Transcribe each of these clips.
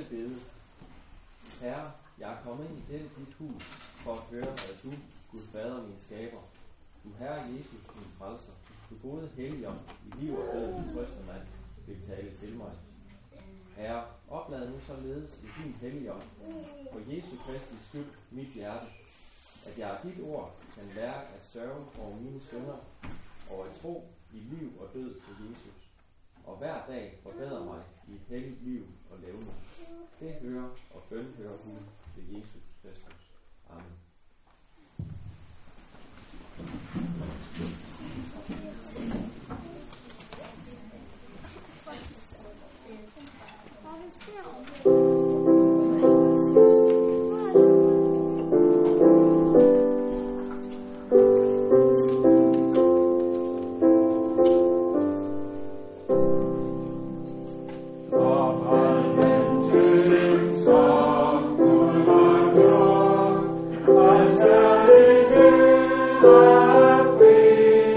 bede. Herre, jeg er kommet ind i dit hus for at høre, hvad du, Gud Fader, min skaber, du Herre Jesus, min frelser, du gode Helligånd, i liv og død, din trøstemand, vil tale til mig. Herre, oplad nu således i din Helligånd, for Jesu Kristi skyld, mit hjerte, at jeg af dit ord kan lære at sørge over mine synder, og at tro i liv og død på Jesus, og hver dag forbedre mig i et helligt liv og levende. Det hører og bøn hører Gud til Jesus Kristus. Amen. Until we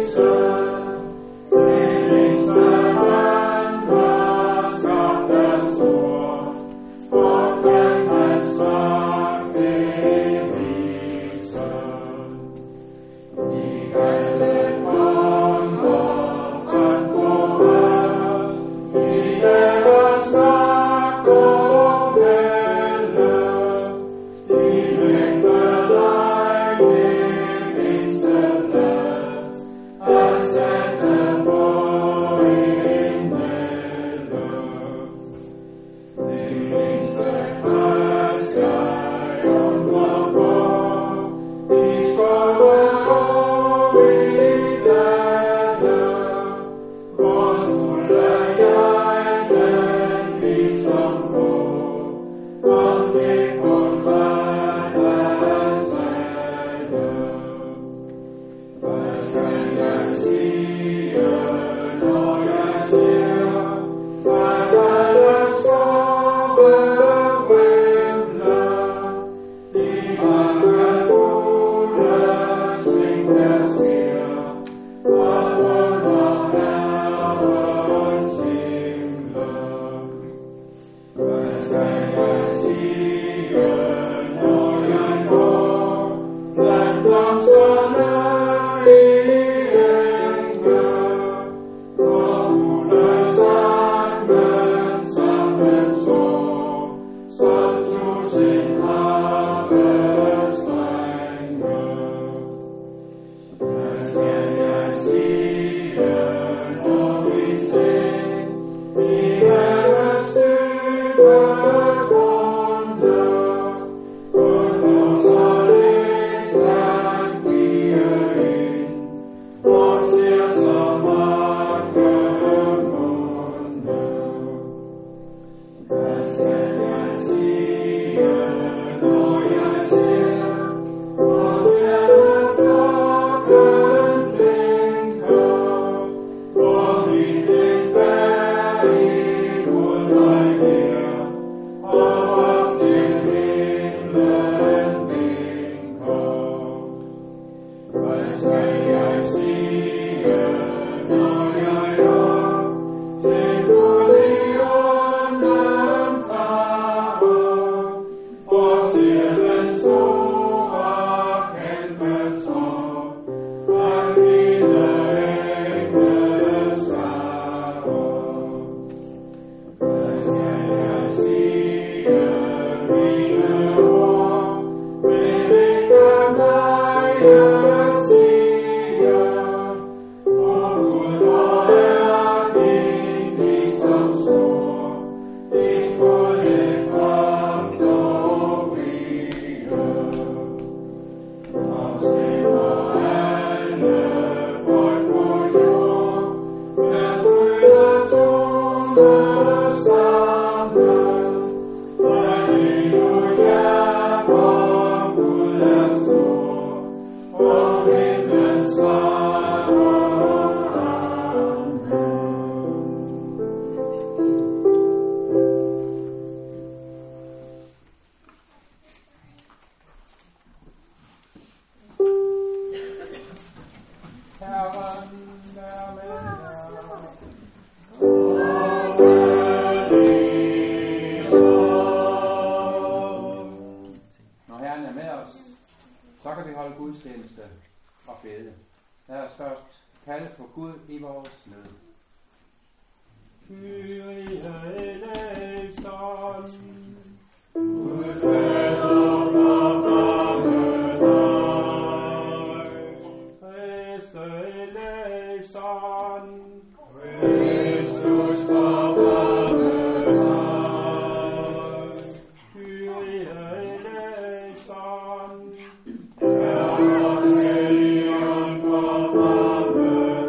højst for Gud i vores nød. Kyrie eleison. Gud fader forbarme dig. Christe eleison. Kristus forbarme dig. Kyrie eleison. Herre Helligånd forbarme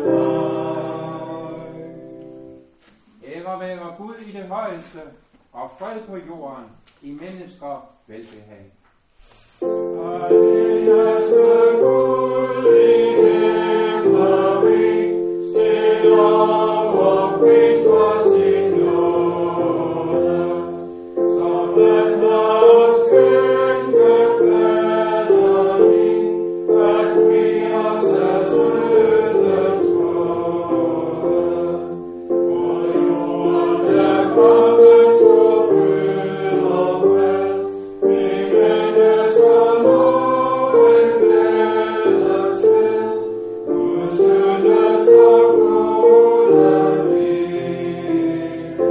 dig. Ære være Gud i det højeste, og fred på jorden i mennesker velbehag. Alleluia, Gud i himmerig, stiller vor pris for sin nåde, som den har os skænket faderlig, at vi os af syndens nåde. For jorden er kommet stor fryd og fred, vi mennesker må en glædes ved, Guds sønnes og gode vilje.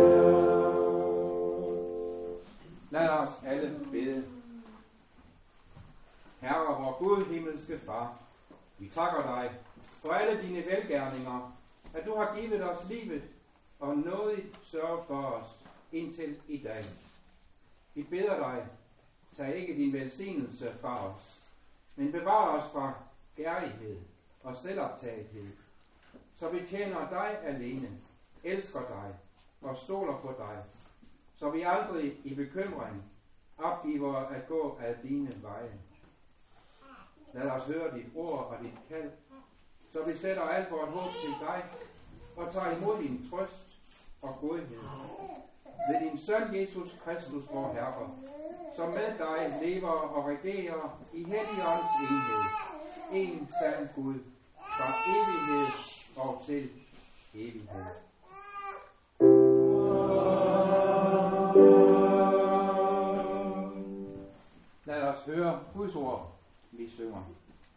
Lad os alle bede. Herre, vor Gud, himmelske Far, vi takker dig for alle dine velgerninger, at du har givet os livet og nådigt sørget for os indtil i dag. Vi beder dig, tag ikke din velsignelse fra os, men bevar os fra kærlighed og selvoptagethed, så vi tjener dig alene, elsker dig og stoler på dig, så vi aldrig i bekymring opgiver at gå ad dine veje. Lad os høre dit ord og dit kald, så vi sætter alt vores håb til dig og tager imod din trøst og godhed. Ved din søn Jesus Kristus, vor Herre, som med dig lever og regerer i Helligåndens enhed, en sand Gud, fra evighed og til evighed. Lad os høre Guds ord, vi synger.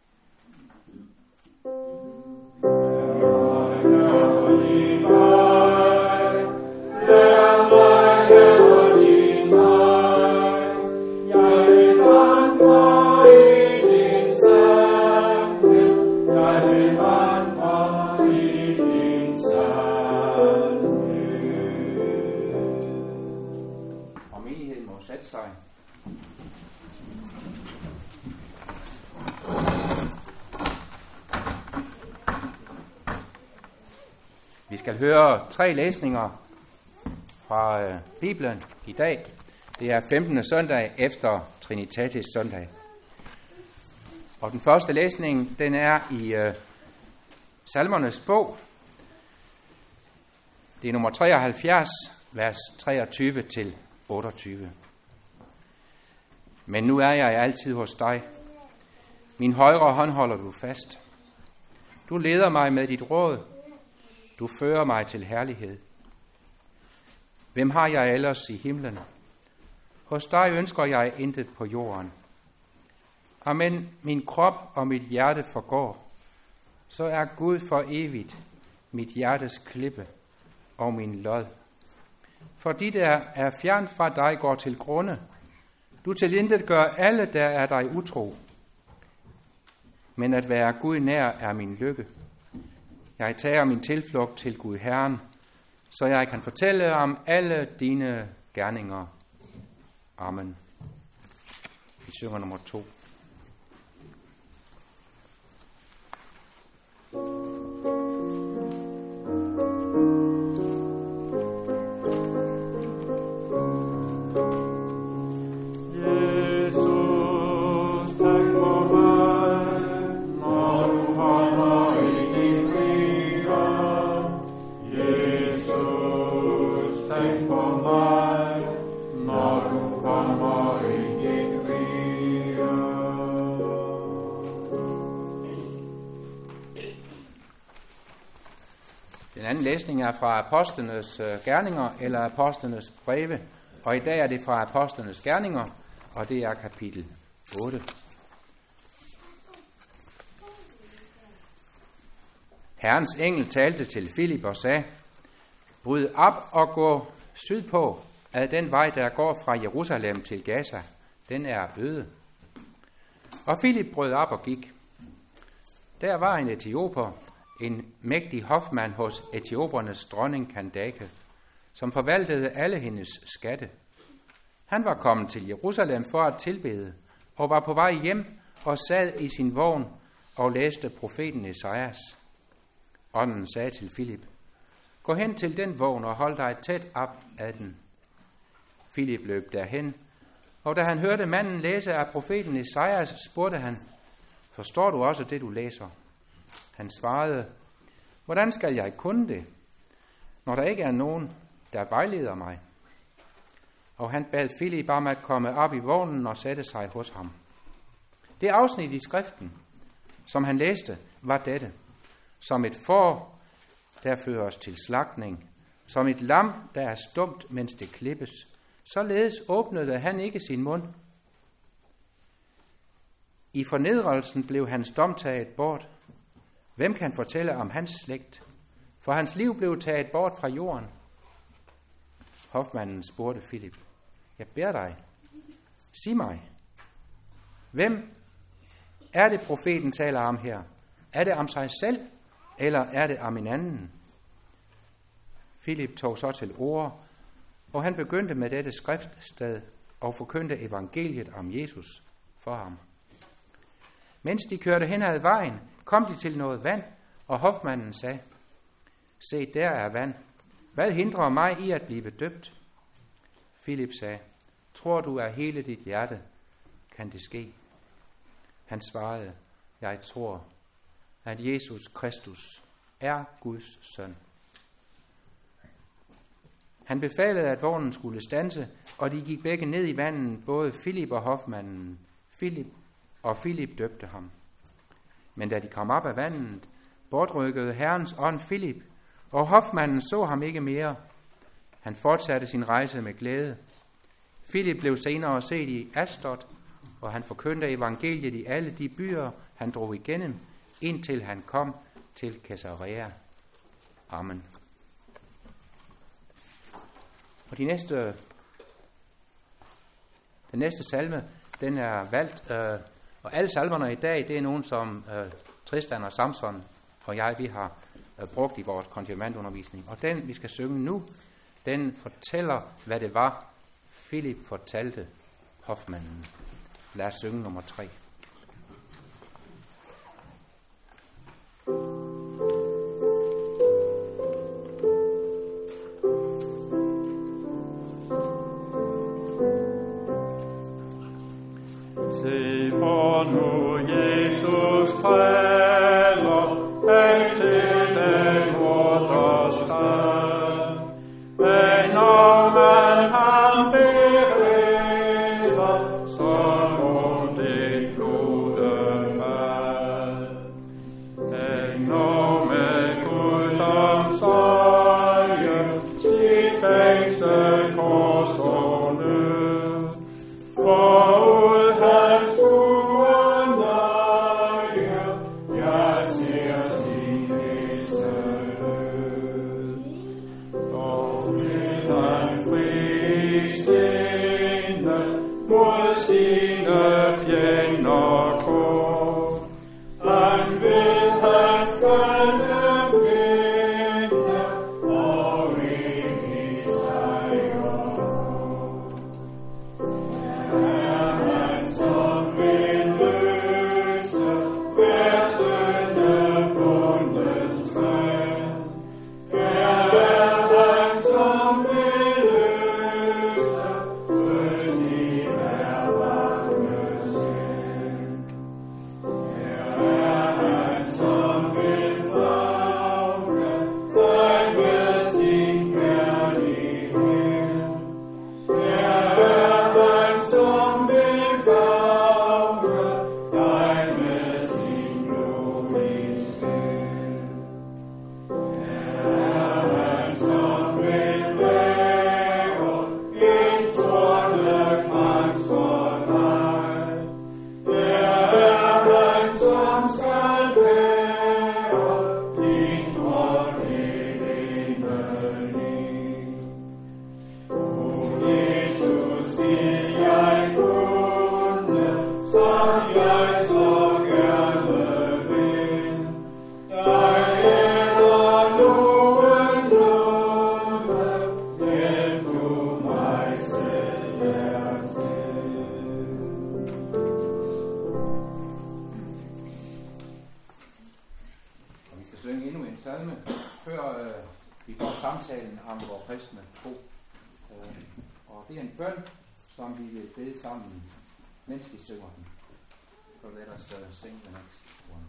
Og menigheden må sætte sig. Vi skal høre 3 læsninger fra Bibelen i dag. Det er 15. søndag efter Trinitatis søndag. Og den første læsning, den er i Salmernes bog. Det er nummer 73, vers 23-28. Men nu er jeg altid hos dig. Min højre hånd holder du fast. Du leder mig med dit råd. Du fører mig til herlighed. Hvem har jeg ellers i himlen? Hos dig ønsker jeg intet på jorden. Amen, min krop og mit hjerte forgår, så er Gud for evigt mit hjertes klippe og min lod. For de, der er fjern fra dig, går til grunde. Du tilintetgør alle, der er dig utro. Men at være Gud nær er min lykke. Jeg tager min tilflugt til Gud Herren, så jeg kan fortælle om alle dine gerninger. Amen. Vi synger nummer 2. Den anden læsning er fra Apostlenes gerninger eller Apostlenes breve, og i dag er det fra Apostlenes gerninger, og det er kapitel 8. Herrens engel talte til Filip og sagde, bryd op og gå sydpå ad den vej, der går fra Jerusalem til Gaza. Den er øde. Og Filip brød op og gik. Der var en etioper, en mægtig hofmand hos etiopernes dronning Kandake, som forvaltede alle hendes skatte. Han var kommet til Jerusalem for at tilbede, og var på vej hjem og sad i sin vogn og læste profeten Esajas. Ånden sagde til Filip, gå hen til den vogn og hold dig tæt op ad den. Filip løb derhen, og da han hørte manden læse af profeten Esajas, spurgte han, forstår du også det, du læser? Han svarede, hvordan skal jeg kunne det, når der ikke er nogen, der vejleder mig? Og han bad Filip om at komme op i vognen og sætte sig hos ham. Det afsnit i skriften, som han læste, var dette. Som et får, der føres til slagtning, som et lam, der er stumt, mens det klippes, således åbnede han ikke sin mund. I fornedrelsen blev hans dom taget bort. Hvem kan fortælle om hans slægt? For hans liv blev taget bort fra jorden. Hofmanden spurgte Filip, jeg beder dig, sig mig, hvem er det profeten taler om her? Er det om sig selv, eller er det om en anden? Filip tog så til ord, og han begyndte med dette skriftsted og forkyndte evangeliet om Jesus for ham. Mens de kørte hen ad vejen, kom de til noget vand, og hofmanden sagde, se, der er vand. Hvad hindrer mig i at blive døbt? Filip sagde, tror du af hele dit hjerte, kan det ske? Han svarede, jeg tror, at Jesus Kristus er Guds søn. Han befalede, at vognen skulle standse, og de gik begge ned i vandet, både Filip og hofmanden. Filip døbte ham. Men da de kom op af vandet, bortrykkede Herrens ånd Filip, og hofmanden så ham ikke mere. Han fortsatte sin rejse med glæde. Filip blev senere set i Asdod, og han forkyndte evangeliet i alle de byer, han drog igennem, indtil han kom til Caesarea. Amen. Og den næste salme, den er valgt, og alle salmerne i dag, det er nogen, som Tristan og Samson og jeg, vi har brugt i vores konfirmandundervisning. Og den, vi skal synge nu, den fortæller, hvad det var, Filip fortalte hofmanden. Lad os synge nummer 3. Se på nu, Jesus træder hen til den morders græd. Men når man ham bereder, så må det salme, før vi får samtalen om vores kristne tro. Og det er en bøn, som vi vil bede sammen, mens vi synger den. So let us sing the next one.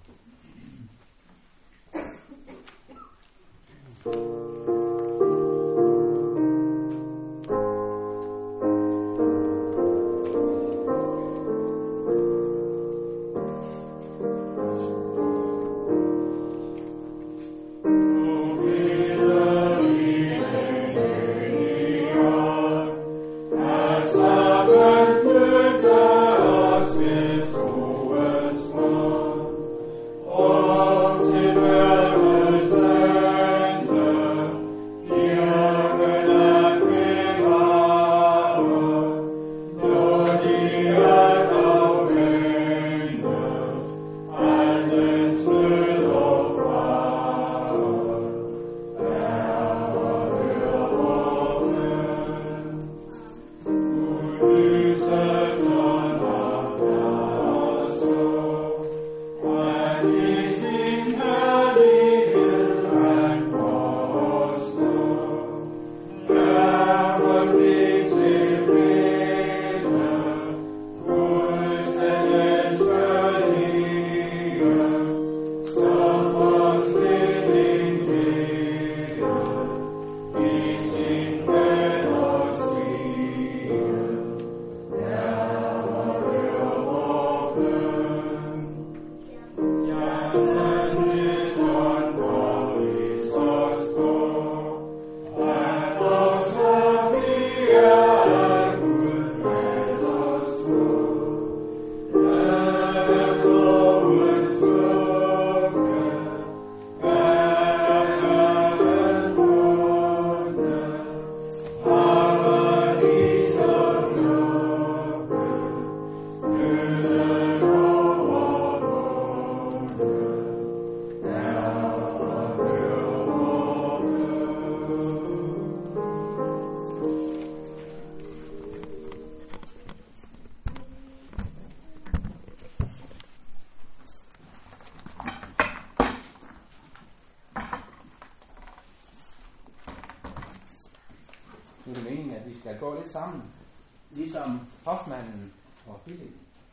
Det er meningen, at vi skal gå lidt sammen, ligesom hofmanden og Philip.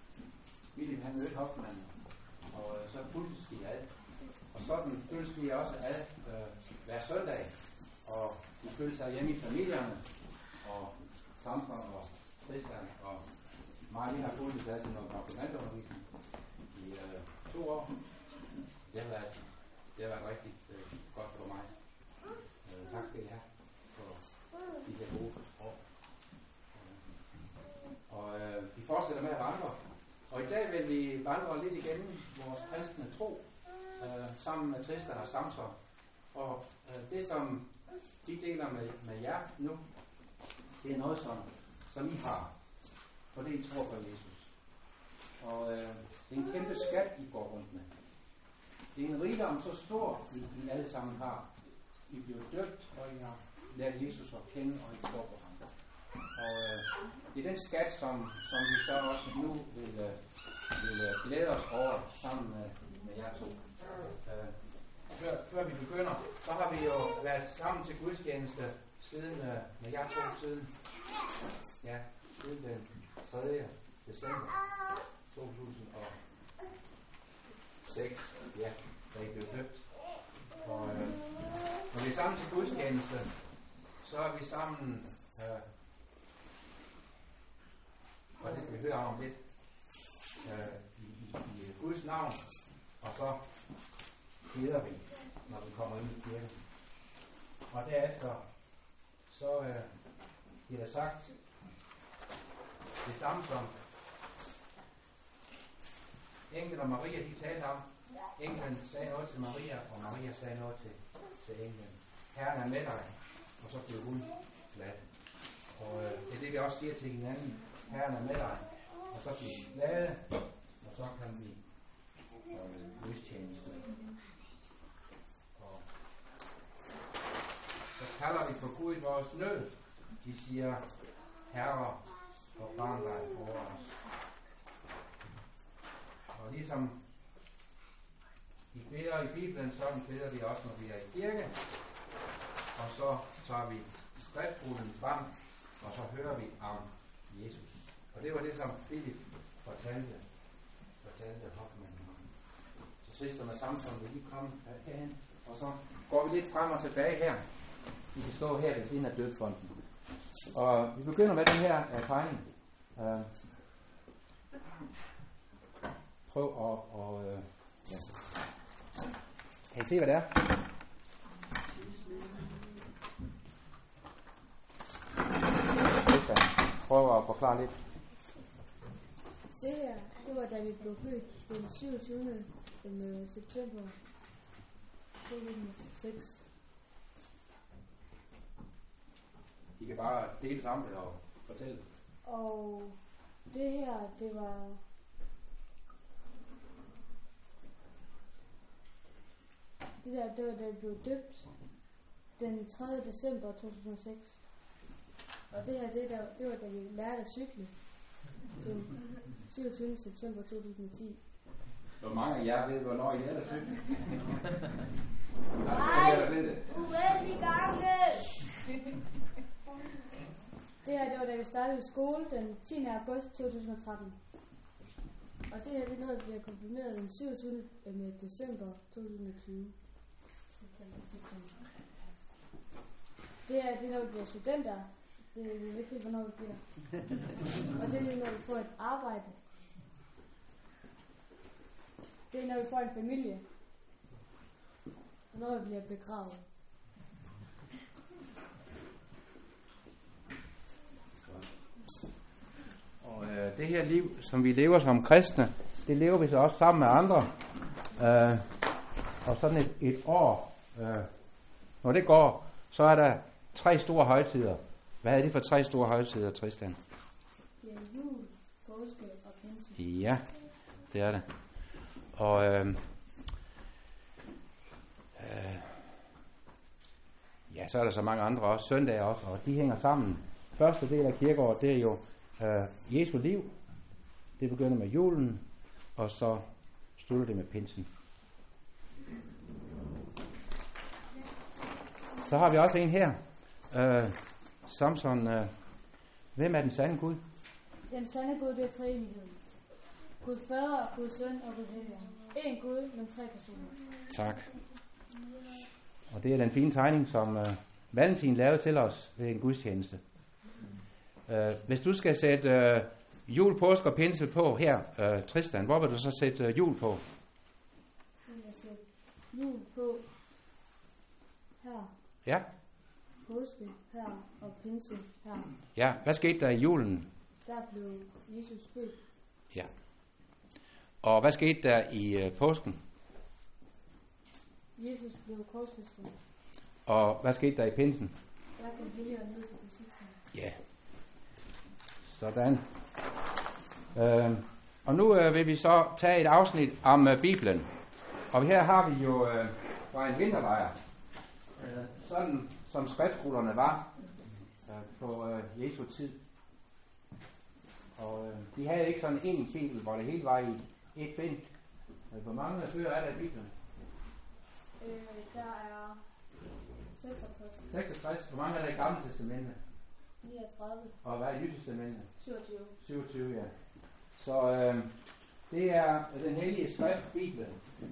Philip han mødte hofmanden, og så fulgtes de ad. Og sådan følges de også ad hver søndag, og de følges ad hjemme i familierne, og Samson og Tristan og Marie har fulgtes ad til noget konfirmandundervisning i 2 år. Det har været rigtig godt for mig. Tak skal I have for de her gode år. Og vi fortsætter med at vandre. Og i dag vil vi vandre lidt igennem vores kristne tro sammen med Tristan og Samson. Og det som vi deler med jer nu, det er noget som I har, fordi I tror på Jesus. Og det er en kæmpe skat, I går rundt med. Det er en rigdom så stor, I alle sammen har. I bliver døbt, og I har lært Jesus at kende, og I tror på ham. Og det er den skat, som vi så også nu vil glæde os over sammen med jer to. Før vi begynder, så har vi jo været sammen til gudstjeneste siden med jer to siden den 3. december 2006, da I blev døbt. Og når vi er sammen til gudstjeneste, så er vi sammen, og det skal vi høre om lidt, i Guds navn, og så beder vi, når vi kommer ind i kirken. Og derefter, så bliver der sagt det samme som englen og Maria, de talte om. Englen sagde noget til Maria, og Maria sagde noget til englen. Herren er med dig, og så blev hun glad. Og det er det, vi også siger til hinanden. Herren er med dig, og så bliver vi glade, og så kan vi gudstjeneste. Og så kalder vi på Gud i vores nød. De siger, Herre, forbarm dig over os. Og ligesom I beder i Bibelen, sådan beder vi også, når vi er i kirke. Og så tager vi skriftrullen frem, og så hører vi om Jesus. Og det var det, som Philip fortalte Hoffmann. Så Tristan og Samson vil lige komme herhen, og så går vi lidt frem og tilbage her. Vi kan stå her ved siden af dødfonden. Og vi begynder med den her tegning. Prøv at ja. Kan I se, hvad det er? Prøv at forklare lidt. Det her, det var da vi blev født den 27. september 2006. I kan bare dele sammen og fortælle. Og det her, det var da vi blev døbt den 3. december 2006. Og det her, det var da vi lærte at cykle den 27. september 2010. Hvor mange af jer ved, hvornår I lærte at cykle? Nej, uheldig gange! Det her, det var da vi startede i skole den 10. august 2013. Og det her, det er noget, der bliver konfirmeret den 27. december 2020. Det her, det er når vi bliver studenter. Det er vigtigt, hvornår vi bliver. Og det er når vi får et arbejde. Det er når vi får en familie. Og når vi bliver begravet. Og det her liv, som vi lever som kristne, det lever vi så også sammen med andre. Og sådan et år, når det går, så er der 3 store højtider. Hvad er det for 3 store højtider, Tristan? Det er jul, påske og pinse. Ja, det er det. Og ja, så er der så mange andre også, søndage også, og de hænger sammen. Første del af kirkeåret, det er jo Jesu liv. Det begynder med julen, og så slutter det med pinsen. Så har vi også en her. Samson, hvem er den sande Gud? Den sande Gud, det er treenigheden. Gud Fader, Gud Søn og Gud Helligånd. En Gud, men 3 personer. Tak. Og det er den fine tegning, som Valentin lavede til os ved en gudstjeneste. Hvis du skal sætte jul, påske og pinse på her, Tristan, hvor vil du så sætte jul på? Jeg vil sætte jul på her. Ja. Påske her og pinse her. Ja, hvad skete der i julen? Der blev Jesus født. Ja. Og hvad skete der i påsken? Jesus blev korsfæstet. Og hvad skete der i pinsen? Der kom Helligånden ned til det sidste. Ja. Sådan. Og nu vil vi så tage et afsnit om Bibelen. Og her har vi jo fra en vinterlejr, sådan som skriftrullerne var på Jesu tid. Og de havde ikke sådan en bibel, hvor det hele var i et bind. Hvor mange bøger er der i Bibelen? Der er 66. 66. Hvor mange er der i Gamle Testamente? 39. Og hvad er i Nye Testamente? 27. 27, ja. Så det er den hellige skrift, Bibelen.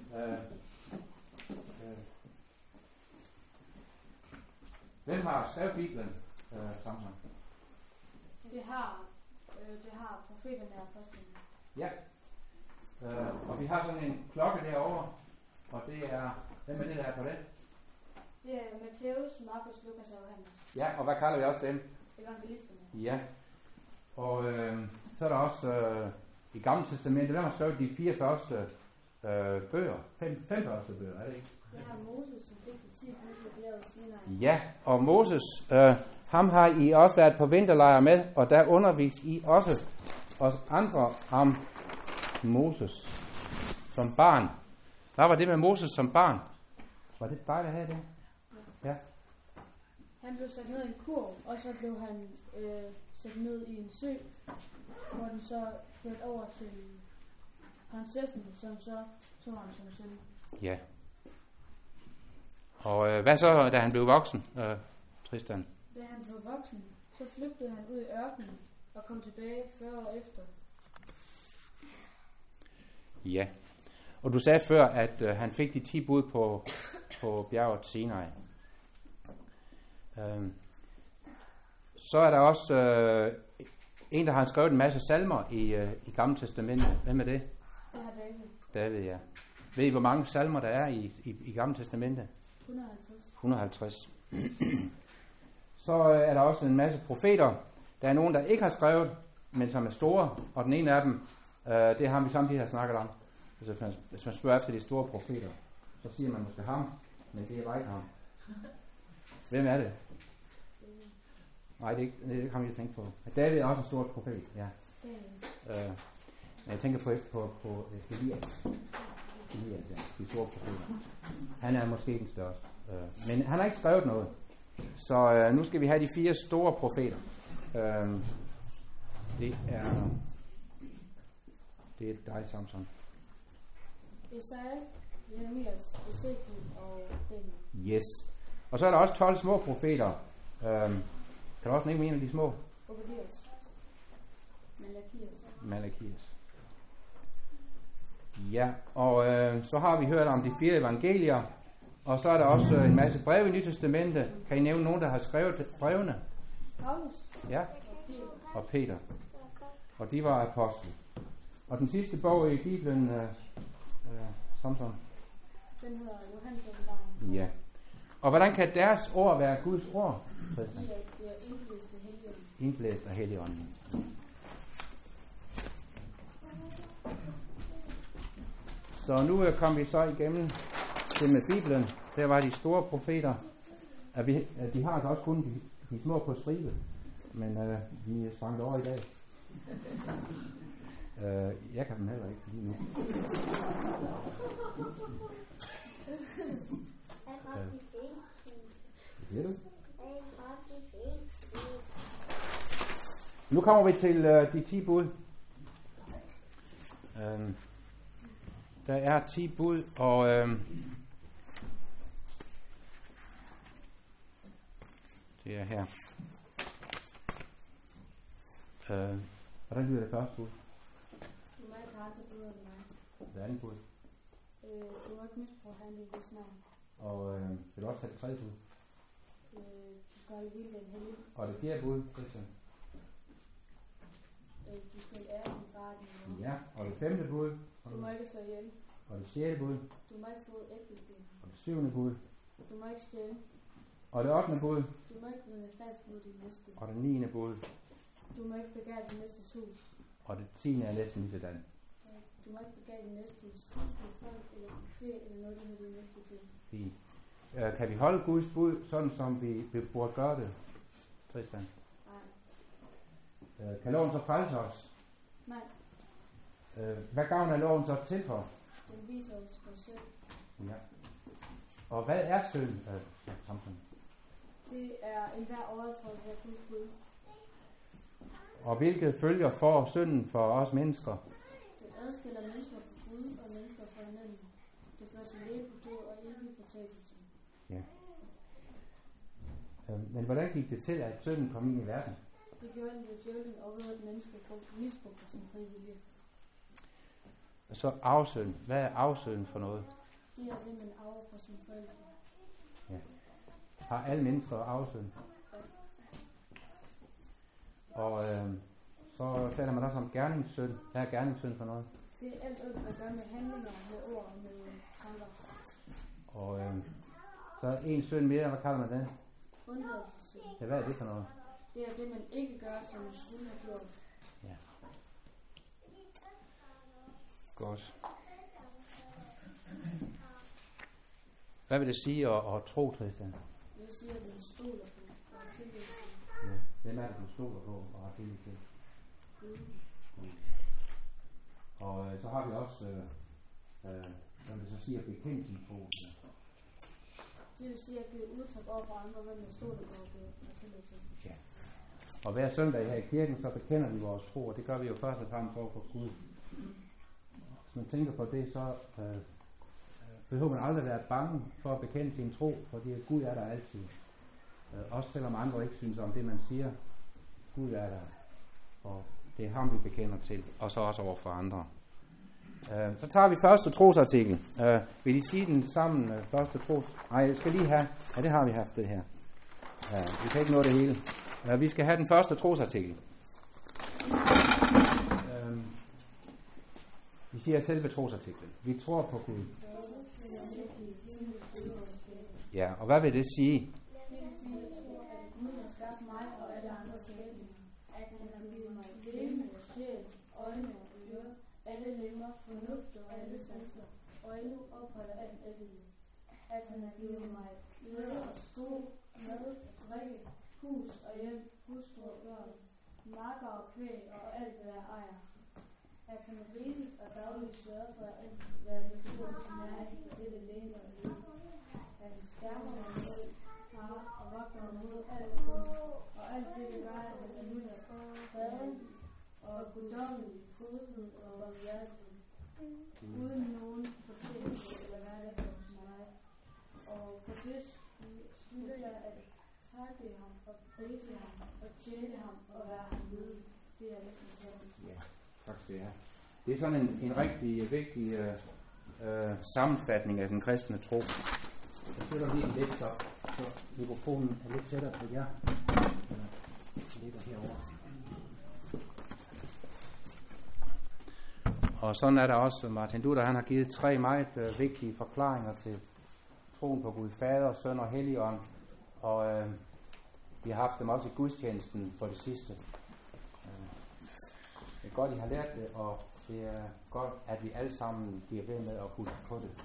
Hvem har skrevet Bibelen, Samson? Det har profeterne og apostlene. Ja. Og vi har sådan en klokke derovre, og det er, hvem er det, der er på den? Det er Matthæus, Markus, Lukas og Johannes. Ja, og hvad kalder vi også dem? Evangelisterne. Ja. Og så er der også i Gamle Testamentet, hvem har skrevet de 4 første bøger? 5 første bøger, er det ikke? Det har Moses, som fik de 10 bud på bjerget Sinai. Ja, og Moses, ham har I også været på vinterlejr med, og der underviste I også os andre om Moses som barn. Hvad var det med Moses som barn? Var det dig, der havde det? Ja. Han blev sat ned i en kurv, og så blev han sat ned i en sø, hvor den så ført over til prinsessen, som så tog ham som søn. Ja. Og hvad så, da han blev voksen, Tristan? Da han blev voksen, så flygtede han ud i ørkenen og kom tilbage 40 år efter. Ja. Og du sagde før, at han fik de 10 bud på bjerget Sinai. Så er der også en, der har skrevet en masse salmer i Gamle Testamentet. Hvem er det? Det har David. David, ja. Ved I, hvor mange salmer der er i Gamle Testamentet? 150. 150. Så er der også en masse profeter. Der er nogen, der ikke har skrevet, men som er store. Og den ene af dem, det har vi samtidig har snakket om. Hvis man spørger efter de store profeter, så siger man måske ham, men det er bare ikke ham. Hvem er det? Nej, det er ikke ham, jeg tænker på. David er også en stor profet, ja. Men jeg tænker på Elias. Elias, ja, de store profeter. Han er måske den største. Men han har ikke skrevet noget. Så nu skal vi have de 4 store profeter. Det er dig, Samson. Esajas, Jeremias, Ezekiel og Daniel. Yes. Og så er der også 12 små profeter. Kan du også nævne en af de små? Obadias. Malakias. Ja, og så har vi hørt om de 4 evangelier. Og så er der også en masse breve i Nye Testamente. Kan I nævne nogen, der har skrevet brevene? Paulus. Ja. Og Peter. Og de var apostle. Og den sidste bog i Bibelen, Samson? Den hedder Johannes Åbenbaring. Ja. Og hvordan kan deres ord være Guds ord? Det er indblæst af Helligånden. Indblæst af Helligånden. Så nu kom vi så igennem det med Bibelen. Der var de store profeter. De har altså også kun de små på stribe. Men vi sprang over i dag. Jeg kan dem heller ikke lige nu. Hvad siger du? Nu kommer vi til de 10 bud. Der er 10 bud, og det er her. Hvordan lyder det første bud? Du må ikke rette bud af mig. Det er en bud. Du må ikke misbruge handle i Guds navn. Og vil du også have det tredje bud? Du skal holde hviledagen hellig. Og det 4. bud, Christian? Du skal ære din far og din mor. Ja, og det 5. bud? Du må ikke slå ihjel. Og det 6. bud? Du må ikke bryde ægteskab. Og det 7. bud? Du må ikke stjæle. Og det 8. bud? Du må ikke vidne falsk mod din næste. Og det 9. bud? Du må ikke begære din næstes hus. Og det 10. er næsten lige sådan. Du må ikke begære din næstes hus på folk eller på kvæg eller noget, du har din næste til. Fint. Kan vi holde Guds bud, sådan som vi burde gøre det, Tristan? Nej. Kan loven så frelse os? Nej. Hvad gavn er loven så til for? Den viser os vores synd. Ja. Og hvad er synd, Samson? Det er enhver overtrædelse af Guds bud. Og hvilke følger får synden for os mennesker? Det adskiller mennesker fra Gud og mennesker fra hinanden. Det fører til læge på død og evig fortabelse. Ja. Men hvordan gik det til, at synden kom ind i verden? Det gjorde den ved djævlen og ved, at mennesker misbrugte sin frie vilje. Så arvesynd. Hvad er arvesynd for noget? Det er det, man arver fra sine forældre. Ja. Har alle mennesker arvesynd? Og så taler man også om gerningssynd. Hvad er gerningssynd for noget? Det er alt ondt, man gør med handlinger, med ord og med tanker. Og så er en synd mere. Hvad kalder man det? Undladelsessynd. Ja, hvad er det for noget? Det er det, man ikke gør, som man skulle have gjort. Ja. Godt. Hvad vil det sige at tro, Tristan? Det vil sige, at man stoler på og har tillid til. Ja. Hvem er det, du stoler på og har tillid til? Gud. Og så har vi også, hvad det så siger, bekende sin tro. Det vil sige, at give udtryk over for andre, hvem man stoler på og har tillid til. Ja. Og hver søndag her i kirken, så bekender vi vores tro, og det gør vi jo først og fremmest over for Gud. Hvis man tænker på det, så behøver man aldrig være bange for at bekende sin tro, fordi Gud er der altid. Også selvom andre ikke synes om det, man siger. Gud er der, og det er ham, vi bekender til, og så også over for andre. Så tager vi første trosartikel. Vil I sige den sammen? Første tros... Nej, jeg skal lige have... Ja, det har vi haft det her. Vi kan ikke nå det hele. Vi skal have den første trosartikel. Vi siger selve trosartiklen. Vi tror på Gud. Ja, og hvad vil det sige? Det vil sige, at jeg tror, at Gud har skabt mig og alle andre skabninger. At han har givet mig levende, sjæl, øjne og ører, alle lemmer, fornuft og alle sanser, og endnu opholder alt det. At han har givet mig klæder og sko, mad og drikke, hus og hjem, hustru og børn, marker og kvæg og alt, hvad jeg ejer. At han er rigeligt og dagligt sørger for alt, hvad vi skal gå til nærhed og dette leve og leve. At han skærmer mig mod far og vogter mig mod alt ondt, og alt det gør, at han er nu der fred og guddommelig godhed og barmhjertighed, uden nogen fortælling eller hverdag hos mig. Og for det skylder jeg at takke ham og prise ham og tjene ham og være ham ved. Det er ligesom sådan. Ja, tak skal I have. Det er sådan en rigtig vigtig sammenfatning af den kristne tro. Jeg føler lige lidt, så mikrofonen er lidt tættere på jer. Den ligger herovre. Og sådan er der også, Martin Luther, han har givet 3 meget vigtige forklaringer til troen på Gud Fader, Søn og Helligånd. Og vi har haft dem også i gudstjenesten for det sidste. Det er godt, I har lært det, og det er godt, at vi alle sammen bliver ved med at huske på det.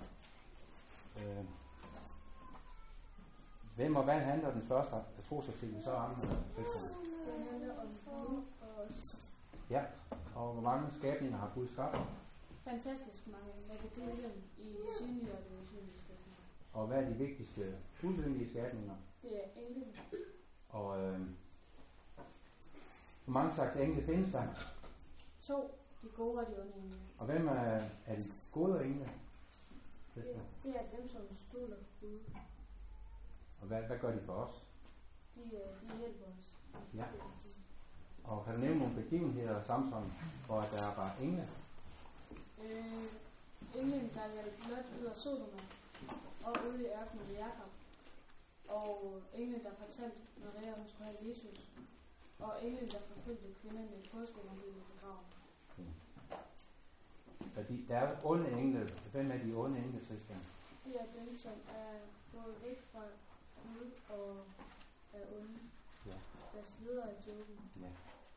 Hvem og hvad handler den første trosartikel så om? Det handler om Gud og os. Ja, og hvor mange skabninger har Gud skabt? Fantastisk mange. Man kan dele dem i de synlige og de usynlige skabninger. Og hvad er de vigtigste usynlige skabninger? Det er engle. Og hvor mange slags engle findes der? 2. De gode og de onde engle. Og hvem er de gode engle? Det er dem, som stoler på Gud. Og hvad gør de for os? De hjælper os. Ja. Og kan du nævne nogle begivenheder Samson, hvor der var engle? Englen, der hjalp Lot ud af Sodoma og ude i ørkenen ved Jakob. Og englen, der fortalte Maria, hun skulle have Jesus. Og englen, der forfølgte kvinden med påskeevangeliet på graven. Fordi der er onde engle. Hvem er de onde engle, Christian? Det er dem, som er gået væk fra Gud og er onde. Ja. Deres ledere er djævlen. Ja.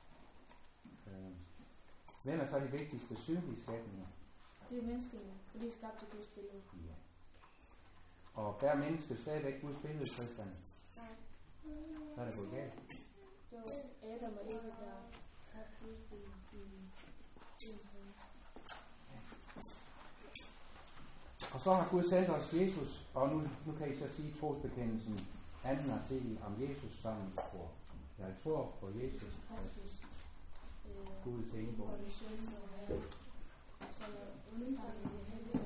Hvem er så de vigtigste synlige skabninger? Det er menneskene, for de er skabt til Guds billede. Ja. Og der er mennesket stadigvæk Guds billede, Christian? Nej. Hvad er der gået galt? Det var Adam og Eva, der har Guds billede i en træde. Og så har Gud sendt os Jesus, og nu kan I så sige trosbekendelsen anden artikel om Jesus sammen med tror. Jeg tror på Jesus Kristus, Guds enebog. Og det søn og herre, som er undfanget i helvede.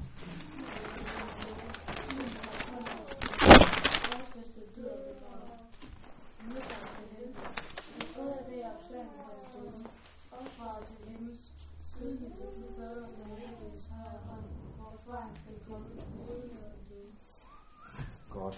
Forsøstet død og begravet. Nedgang til helvede. Og tredje dag opstanden fra de døde. Opfaret til himmels. Siden i Gud fader den helvedes højre hånd. Hvorfra han skal komme og levende og døde. Godt.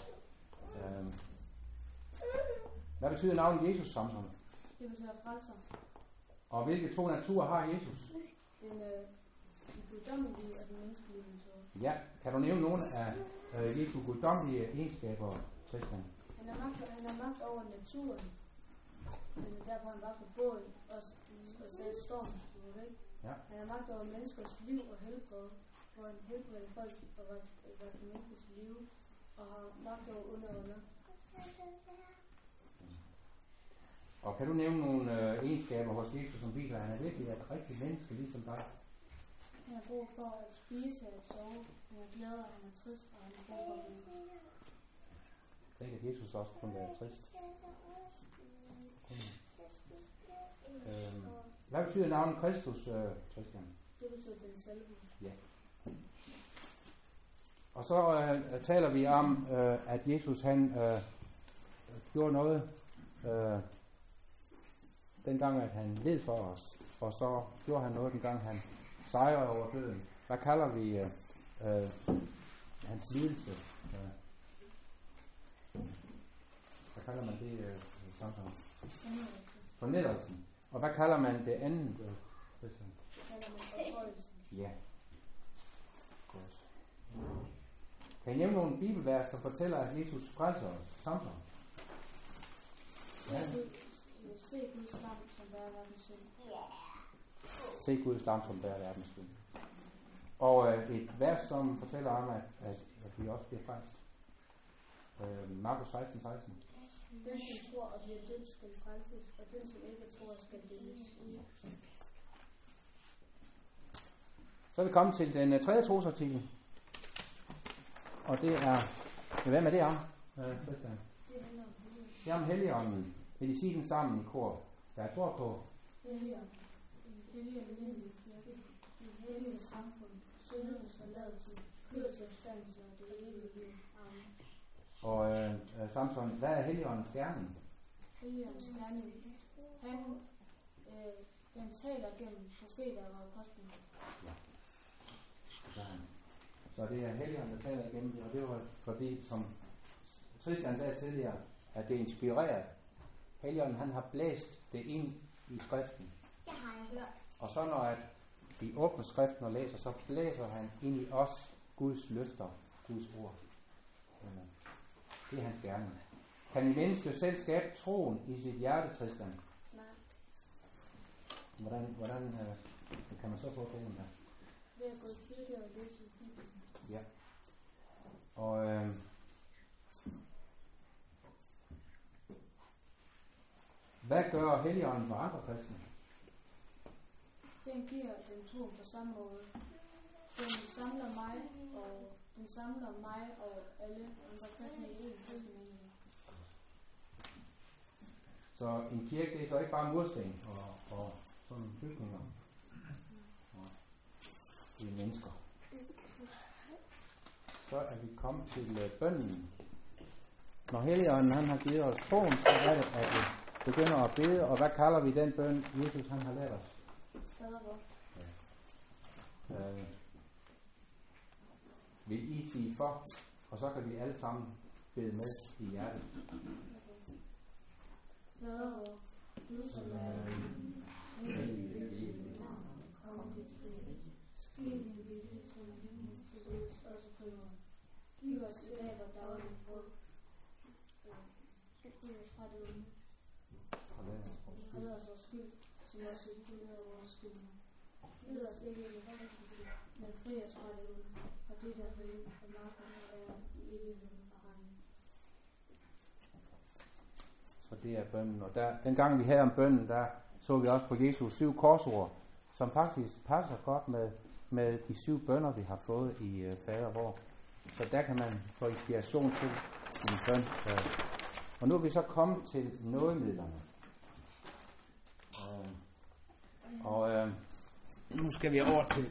Hvad betyder navnet Jesus, Samson? Det betyder frelser. Og hvilke 2 naturer har Jesus? Den guddommelige og den menneskelige natur. Ja, kan du nævne nogle af Jesu guddommelige egenskaber, Christian? Han har magt over naturen. Men derfor han var på båden og satte stormen skulle væk. Ja. Han har magt over menneskers liv og helbred, hvor han helbredte folk og var på menneskers liv, og har magt over onde ånder. Og kan du nævne nogle egenskaber hos Jesus, som viser, at han er virkelig et rigtigt menneske, ligesom dig? Han har brug for at spise og at sove. Han er glad, og han er trist, og han har brug for at vide. Tænk, at Jesus også kunne være trist. Hvad betyder navnet Kristus, Christian? Det betyder den selve. Ja. Og så taler vi om, at Jesus han gjorde noget, dengang at han led for os, og så gjorde han noget, dengang han sejrede over døden. Hvad kalder vi hans lidelse? Hvad kalder man det samtidig? Fornedrelsen. Og hvad kalder man det andet? Christian? Ja. Godt. Kan I nævne nogle bibelvers, som fortæller, at Jesus frelser os samtidig? Ja. Se Guds lam, som bærer verdens synd. Se Guds lam, som bærer verdens synd. Og et vers, som fortæller om, at vi også bliver frelst. Markus 16:16. Den, som tror og bliver døbt, skal frelses, og den, som ikke tror, skal dømmes. Så er vi kommet til den tredje trosartikel. Og det er... Hvem er det om? Christian? Det er om Helligånden. Vil de sige den sammen i kor? Jeg tror på Helligånden. En hellig almindelig kirke. En hellig samfund. Syndernes forladelse. Kødets opstandelse og det evige liv. Amen. Og Samson, hvad er Helligåndens gerning? Helligåndens gerning. Den taler gennem profeter og apostler. Ja. Så det er Helligånden, der taler igennem det, og det var fordi, som Tristan sagde tidligere, at det er inspireret. Helligånden, han har blæst det ind i skriften. Det har jeg hørt. Og så når at vi åbner skriften og læser, så blæser han ind i os Guds løfter, Guds ord. Det er hans gerning. Kan I menneske selv skabe troen i sit hjerte, Tristan? Nej. Hvordan kan man så få troen der? Ved at gå i kirke og læse Bibelen. Ja. Og hvad gør Helligånden for andre kristne? Den giver den tro på samme måde. Den samler mig og alle andre kristne i en kristne menighed. Så en kirke, det er så ikke bare mursten og sådan bygninger. Det er mennesker. Så er vi kommet til bønnen. Når Helligånden han har givet os troen, så er det, at vi begynder at bede. Og hvad kalder vi den bøn, Jesus han har lært os? Fader vor. Vil I sige for, og så kan vi alle sammen bede med i hjertet. Fader vor, du som er i himlen, kom dit rige. Ske din vilje som i himlen, således også på jorden. Giv os i dag vor daglige brød. Fri os fra det onde. Og lad os vores skyld, som også vi forlader vores skyldner. Led os ikke i forhåndelse, men fri os fra det onde. For det der rige og magten og æren i evigheden. Amen. Så det er bønnen. Og den gang vi havde om bønnen, der så vi også på Jesus 7 korsord, som faktisk passer godt med de 7 bønner, vi har fået i Fader vor. Så der kan man få inspiration til en bøn. Og nu er vi så kommet til nådemidlerne. Nu skal vi over til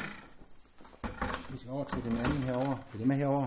den anden herovre. Er det med herovre?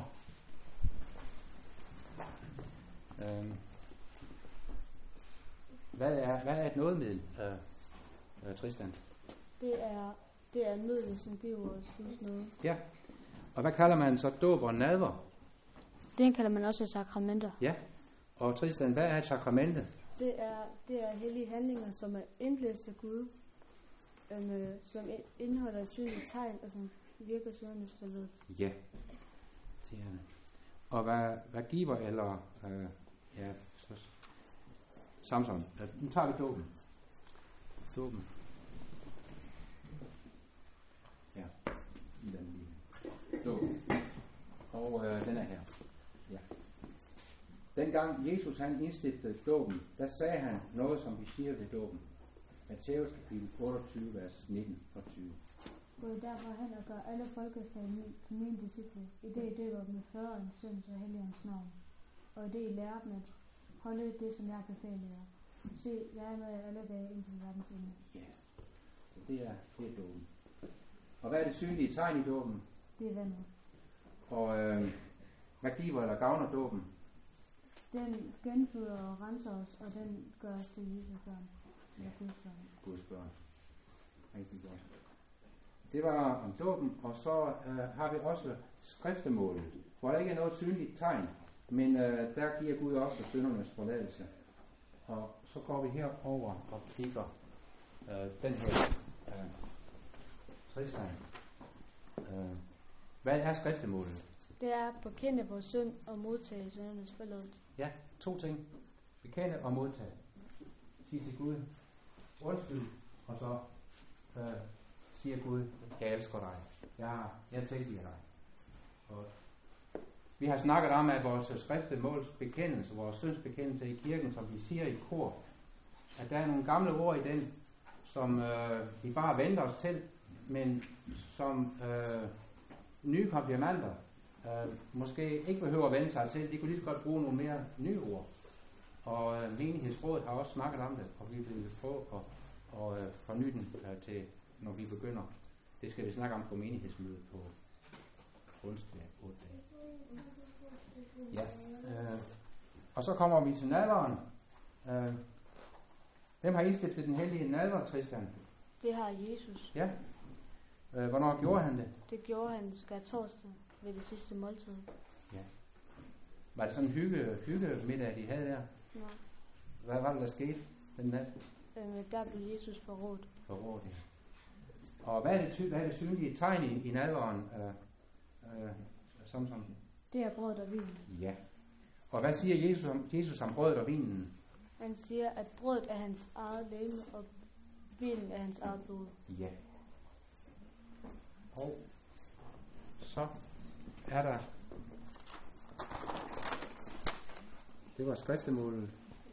Hvad er et nådemiddel, Tristan? Det er en middel, som giver os Guds nåde. Ja. Og hvad kalder man så dåb og nadver? Den kalder man også sakramenter. Ja. Og Tristan, hvad er et sakramente? Det er hellige handlinger, som er indblæst af Gud, som indeholder et synligt tegn, og som virker sønderhedsforløbet. Ja, det er det. Og hvad giver, eller Samson, nu tager vi dåben. Ja, den lige. Dåben. Og den er her. Ja. Dengang Jesus han indstiftede dåben, der sagde han noget, som vi siger ved dåben. Matthæus kapitel 28, vers 19 og 20. Gå derfor hen og gør alle folkeslag til mine disciple, i det I døber dem med Faderens, Søns og Helligåndens navn, og i det I lærer dem at holde det, som jeg befaler jer. Se, jeg er med jer alle dage indtil verdens ende. Ja, så det er dåben. Og hvad er det synlige tegn i dåben? Det er vandet. Og hvad giver eller gavner dåben? Den genføder og renser os, og den gør os til Jesu børn. Eller Guds børn. Guds børn. Rigtig godt. Det var om dåben, og så har vi også skriftemålet, hvor der ikke er noget synligt tegn, men der giver Gud også syndernes forladelse. Og så går vi herover og kigger den her Tristan. Hvad er skriftemålet? Det er at bekende vores synd og modtage syndernes forladelse. Ja, 2 ting. Bekende og modtage. Sig til Gud, undskyld, og så siger Gud, jeg elsker dig. Jeg tilgiver dig. Og vi har snakket om, at vores skriftemåls bekendelse, vores synds bekendelse i kirken, som vi siger i kor, at der er nogle gamle ord i den, som vi bare venter os til, men som nye komplimenter måske ikke behøver at vende sig til. De kunne lige så godt bruge nogle mere nye ord. Og menighedsrådet har også snakket om det, og vi vil prøve at forny den til, når vi begynder. Det skal vi snakke om på menighedsmødet på onsdag 8 dage. Ja. Og så kommer vi til nadveren. Hvem har indstiftet den hellige nadver, Tristan? Det har Jesus. Ja. Hvornår gjorde han det? Det gjorde han skærtorsdag ved det sidste måltid. Ja. Var det sådan en hygge middag, de havde der? Nej. Hvad var det, der skete den nat? Der blev Jesus forrådt. Forrådt, ja. Og hvad er det synlige tegn i nadveren? Som? Det er brødet og vinen. Ja. Og hvad siger Jesus om brødet og vinen? Han siger, at brødet er hans eget legeme, og vinen er hans eget blod. Ja. Og så er der... Det var skriftemålet.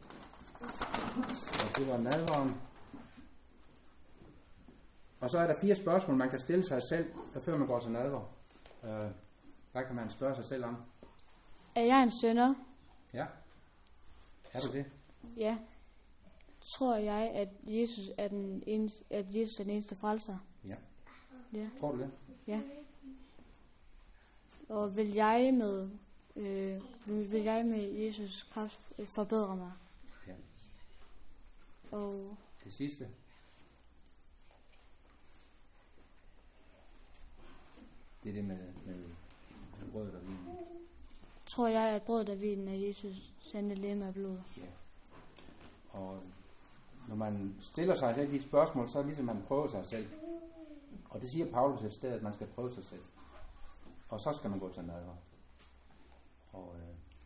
Og det var nadveren. Og så er der 4 spørgsmål, man kan stille sig selv, før man går til nadver. Hvad kan man spørge sig selv om? Er jeg en synder? Ja. Er du det? Ja. Tror jeg, at Jesus er den eneste frelser? Ja. Ja. Tror du det? Ja. Og vil jeg med Jesus kraft forbedre mig? Ja. Og det sidste? Det er det med brødet og vinen. Tror jeg, at brødet og vinen er Jesus sande legeme og blod? Ja. Og når man stiller sig selv de spørgsmål, så er det ligesom man prøver sig selv. Og det siger Paulus et sted, at man skal prøve sig selv. Og så skal man gå til nadver. Og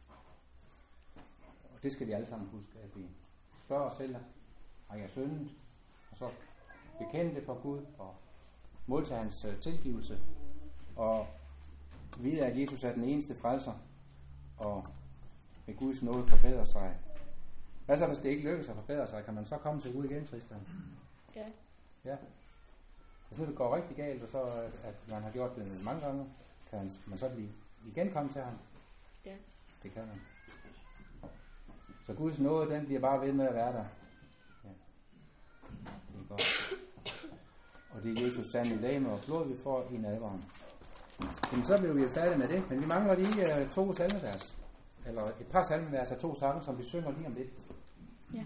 det skal vi alle sammen huske, at vi spørger os selv, har jeg syndet? Og så bekende det for Gud og modtage hans tilgivelse. Og vide, at Jesus er den eneste frelser, og med Guds nåde forbedre sig. Hvad så, hvis det ikke lykkes at forbedre sig? Kan man så komme til Gud igen, Tristan? Ja. Ja. Hvis nu det går rigtig galt, og så at man har gjort det mange gange, kan man så igen komme til ham? Ja. Det kan man. Så Guds nåde, den bliver bare ved med at være der. Ja. Det er godt. Og det er Jesus sande legeme og blod, vi får i nadveren. Jamen, så bliver vi færdige med det, men vi mangler lige 2 salmevers. Eller et par salmevers af 2 sange, som vi synger lige om lidt. Ja.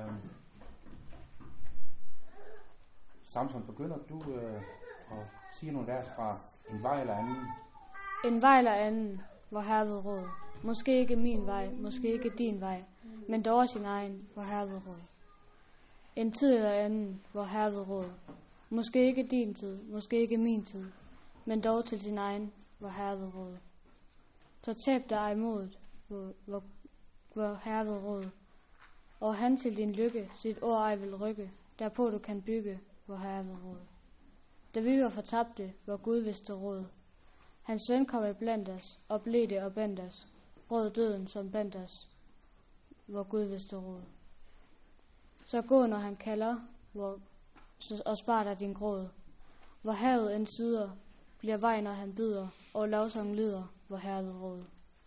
Samson, begynder du at sige nogle vers fra en vej eller anden? En vej eller anden, hvor Herre ved råd. Måske ikke min vej, måske ikke din vej, men dog sin egen, hvor Herre ved råd. En tid eller anden, hvor Herre ved råd. Måske ikke din tid, måske ikke min tid, men dog til sin egen, hvor Herre ved råd. Så tab dig modet, hvor Herre ved råd. Og han til din lykke sit ord ej vil rykke, derpå du kan bygge, hvor Herre ved råd. Da vi var fortabte, hvor Gud vidste råd. Hans søn kom iblandt os, og blev det og bandt os. Brød døden, som bandt os, hvor Gud vidste råd. Så gå, når han kalder, og spar dig din gråd. Hvor havet end syder, bliver vej, når han byder, og lovsang lyder, hvor Herre ved råd.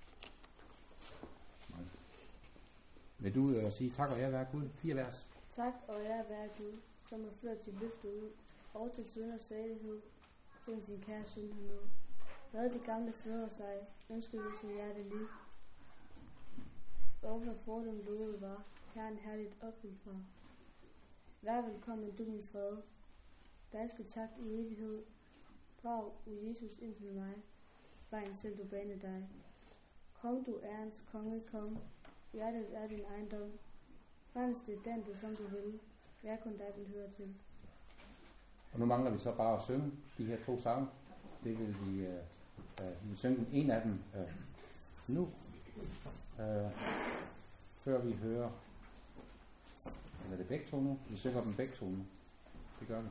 Vil du sige tak og ære være Gud? 4 vers. Tak og ære være Gud, som har ført til løfte ud, og til synders salighed, send sin kære søn herned. Lad de gamle føre sig, ønsker vi så hjertet liv. Og hvad fordom lovet var, Herren herligt opfyldt fra. Vær velkommen, du min fred. Dig skal tak i evighed. Drag u Jesus ind til mig. Vejen selv du bane dig. Kom du ærens konge, kom. Hjertet er din ejendom. Frens det den du som du vil. Jeg kun dig vil høre til. Og nu mangler vi så bare at synge de her 2 sange. Det vil vi synge en af dem nu. Før vi hører, eller det begge 2 nu. Vi synger dem begge 2 nu. Det gør vi.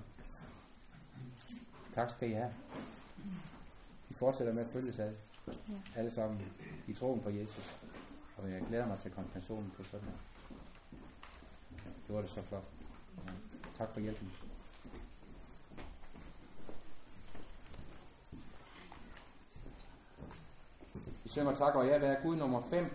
Tak skal I have. Vi fortsætter med at følges ad. Alle sammen i troen på Jesus. Og jeg glæder mig til konfirmationen på søndag. Det var det så flot. Tak for hjælpen. Vi synger tak og ja, hvad er Gud nummer 5.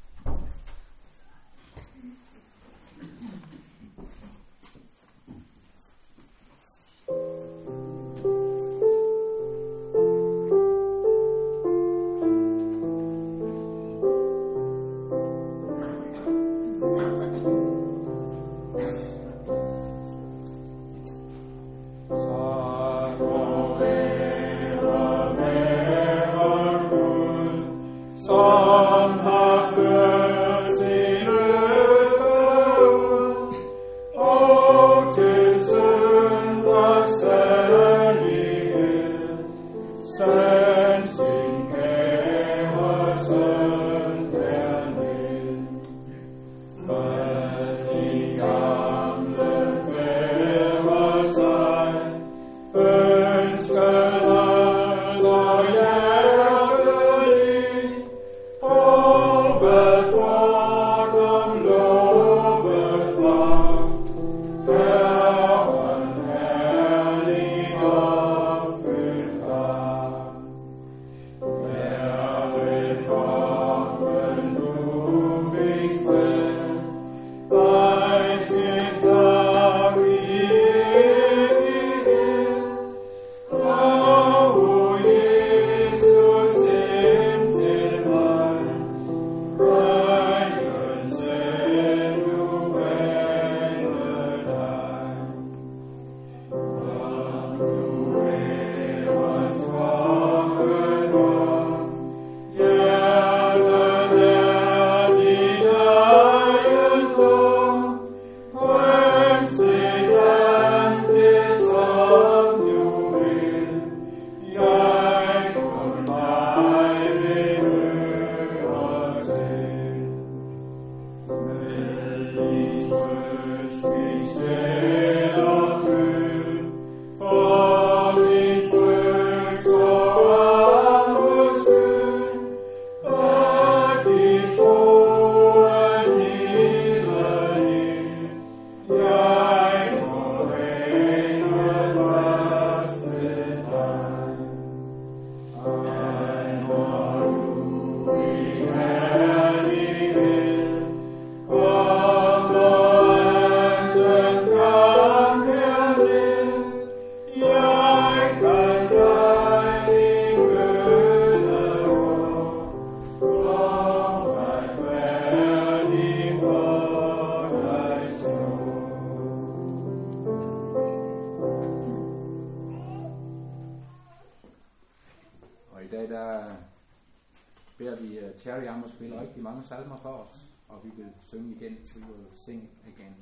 Terry om at spille rigtig mange salmer for os, og vi vil synge igen. We will sing again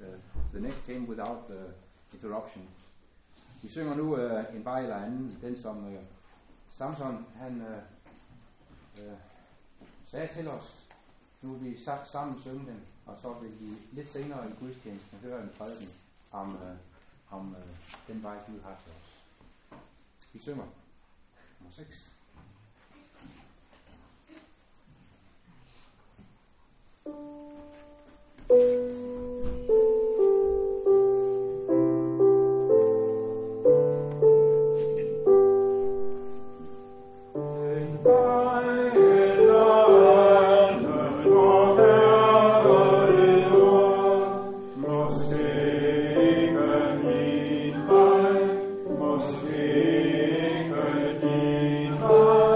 the next hymn without interruption. Vi synger nu en vej eller anden, den som Samson han sagde til os. Nu vil vi sammen synge den, og så vil vi lidt senere i gudstjenesten høre en prædiken om den vej Gud har til os. Vi synger nummer 6. Oh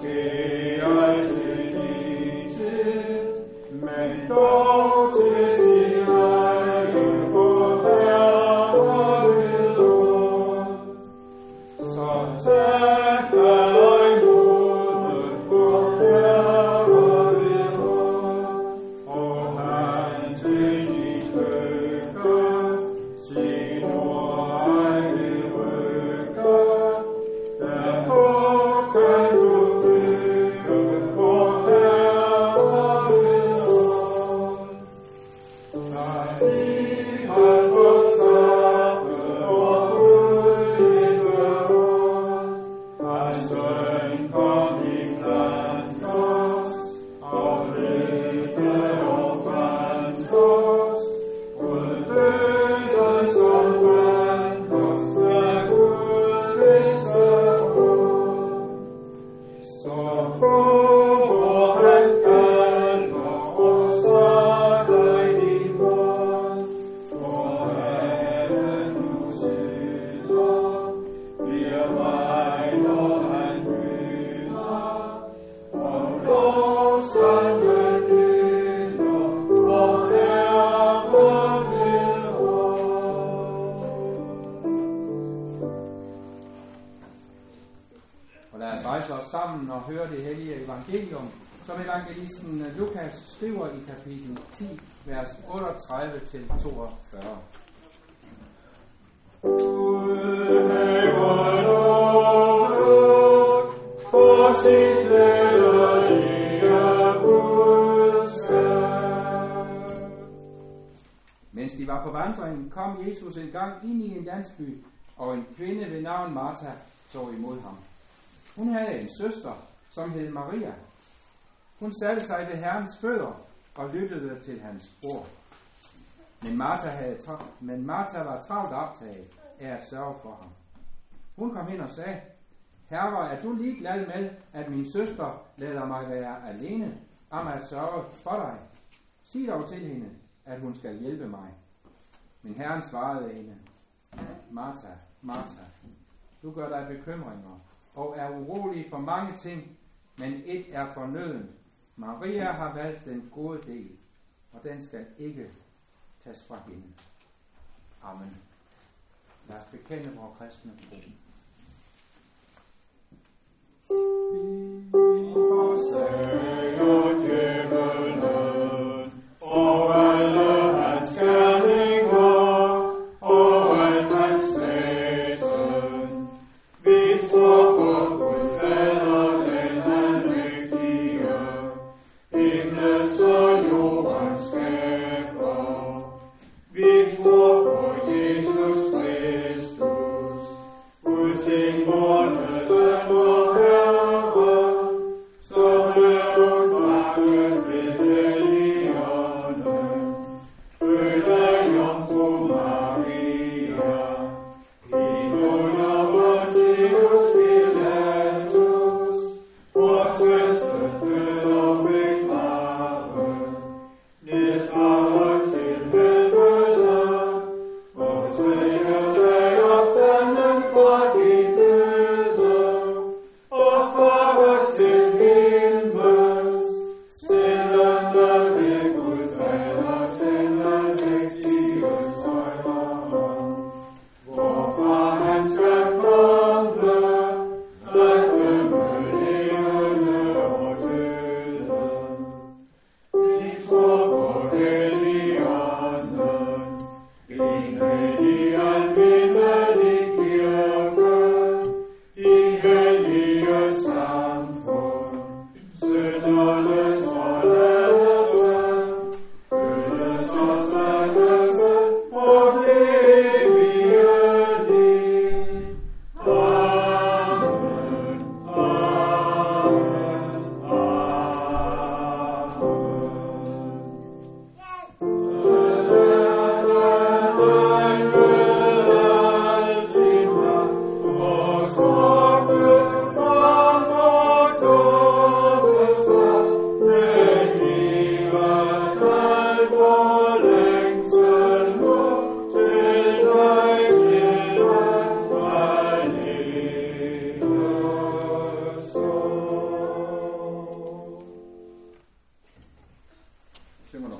måske altid lige til, men dog til sin egen på Herre vil ord. Så tag dig modet på Herre vil ord, og han til dit lykke sin ord ej vil rykke. Derfor kan du bygge på Herre vil ord. Nej, vi har fået tappe og udvise ord. Hans søn kom i blandt os, og levede og fandt os. Gud døden som fandt os, er Gud vidste ord. Så gå, hvor han kalder, og så dig dit ord. Hvor Herren nu sidder, bliver mig, når han byder. Og lovsangen lyder, hvor Herren vil ord. Og lad os rejse os sammen og høre det hellige evangelium, som evangelisten Lukas skriver i kapitel 10, vers 38-42. Gud hæver lovet for sit lederlige budskab. Mens de var på vandring, kom Jesus en gang ind i en landsby, og en kvinde ved navn Martha tog imod ham. Hun havde en søster, som hed Maria. Hun satte sig ved Herrens fødder og lyttede til hans ord. Men Martha var travlt optaget af at sørge for ham. Hun kom hen og sagde, Herre, er du ligeglad med, at min søster lader mig være alene om at sørge for dig? Sig dog til hende, at hun skal hjælpe mig. Men Herren svarede hende, Martha, Martha, du gør dig bekymringer og er urolig for mange ting, men et er fornødent. Maria har valgt den gode del, og den skal ikke tages fra hende. Amen. Lad os bekende vores kristne tro. Vi forsager djævelen og alle hans gerninger og alt hans væsen. Vi tror på Gud Fader, den almægtige, himlens og jordens skaber. Vi tror på Jesus Kristus,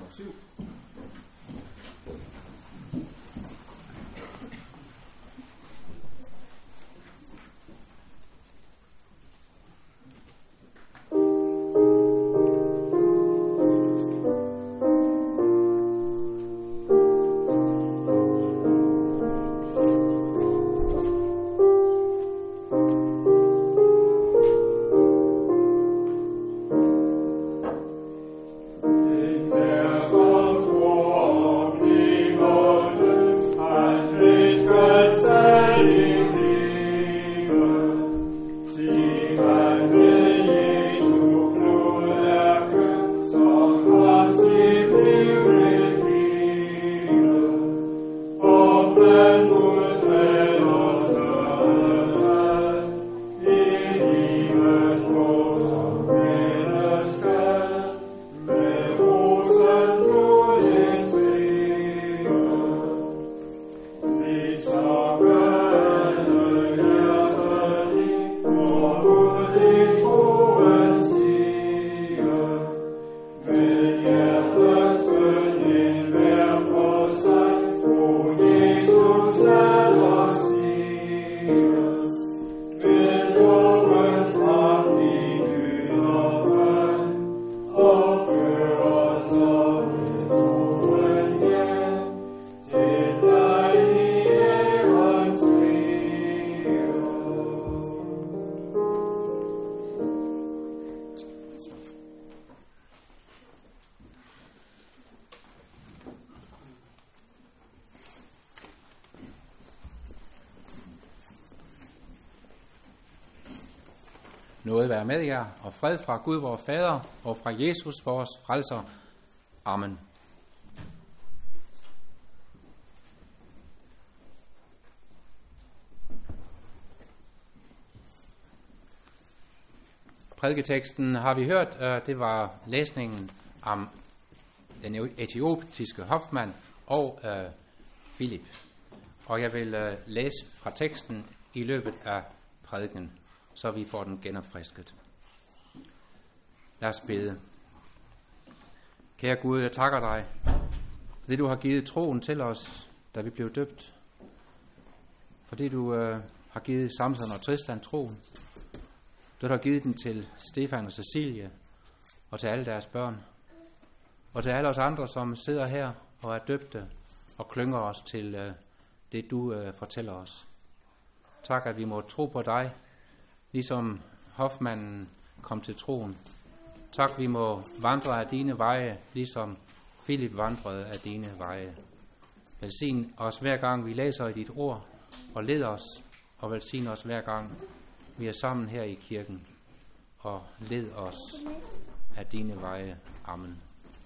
nummer 7. Nåde være med jer, og fred fra Gud vor Fader, og fra Jesus vores frelser. Amen. Prædiketeksten har vi hørt, det var læsningen om den etiopiske hofmand og Filip. Og jeg vil læse fra teksten i løbet af prædiken, så vi får den genopfrisket. Lad os bede. Kære Gud, jeg takker dig for det, du har givet troen til os, da vi blev døbt. Fordi du har givet Samson og Tristan troen. Du har givet den til Stefan og Cecilie og til alle deres børn. Og til alle os andre, som sidder her og er døbte og klynger os til det, du fortæller os. Tak, at vi må tro på dig, ligesom hofmanden kom til troen. Tak, vi må vandre af dine veje, ligesom Filip vandrede af dine veje. Velsign os hver gang vi læser i dit ord, og led os, og velsign os hver gang vi er sammen her i kirken, og led os af dine veje. Amen.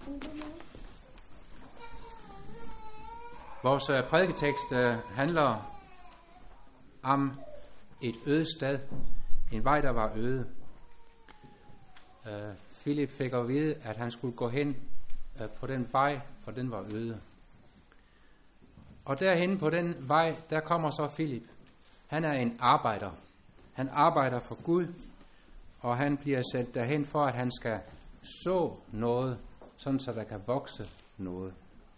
Vores prædiketekst handler om et øde sted, en vej, der var øde. Filip fik at vide, at han skulle gå hen på den vej, for den var øde. Og derhen på den vej, der kommer så Filip. Han er en arbejder. Han arbejder for Gud, og han bliver sendt derhen for, at han skal så noget, sådan så der kan vokse noget.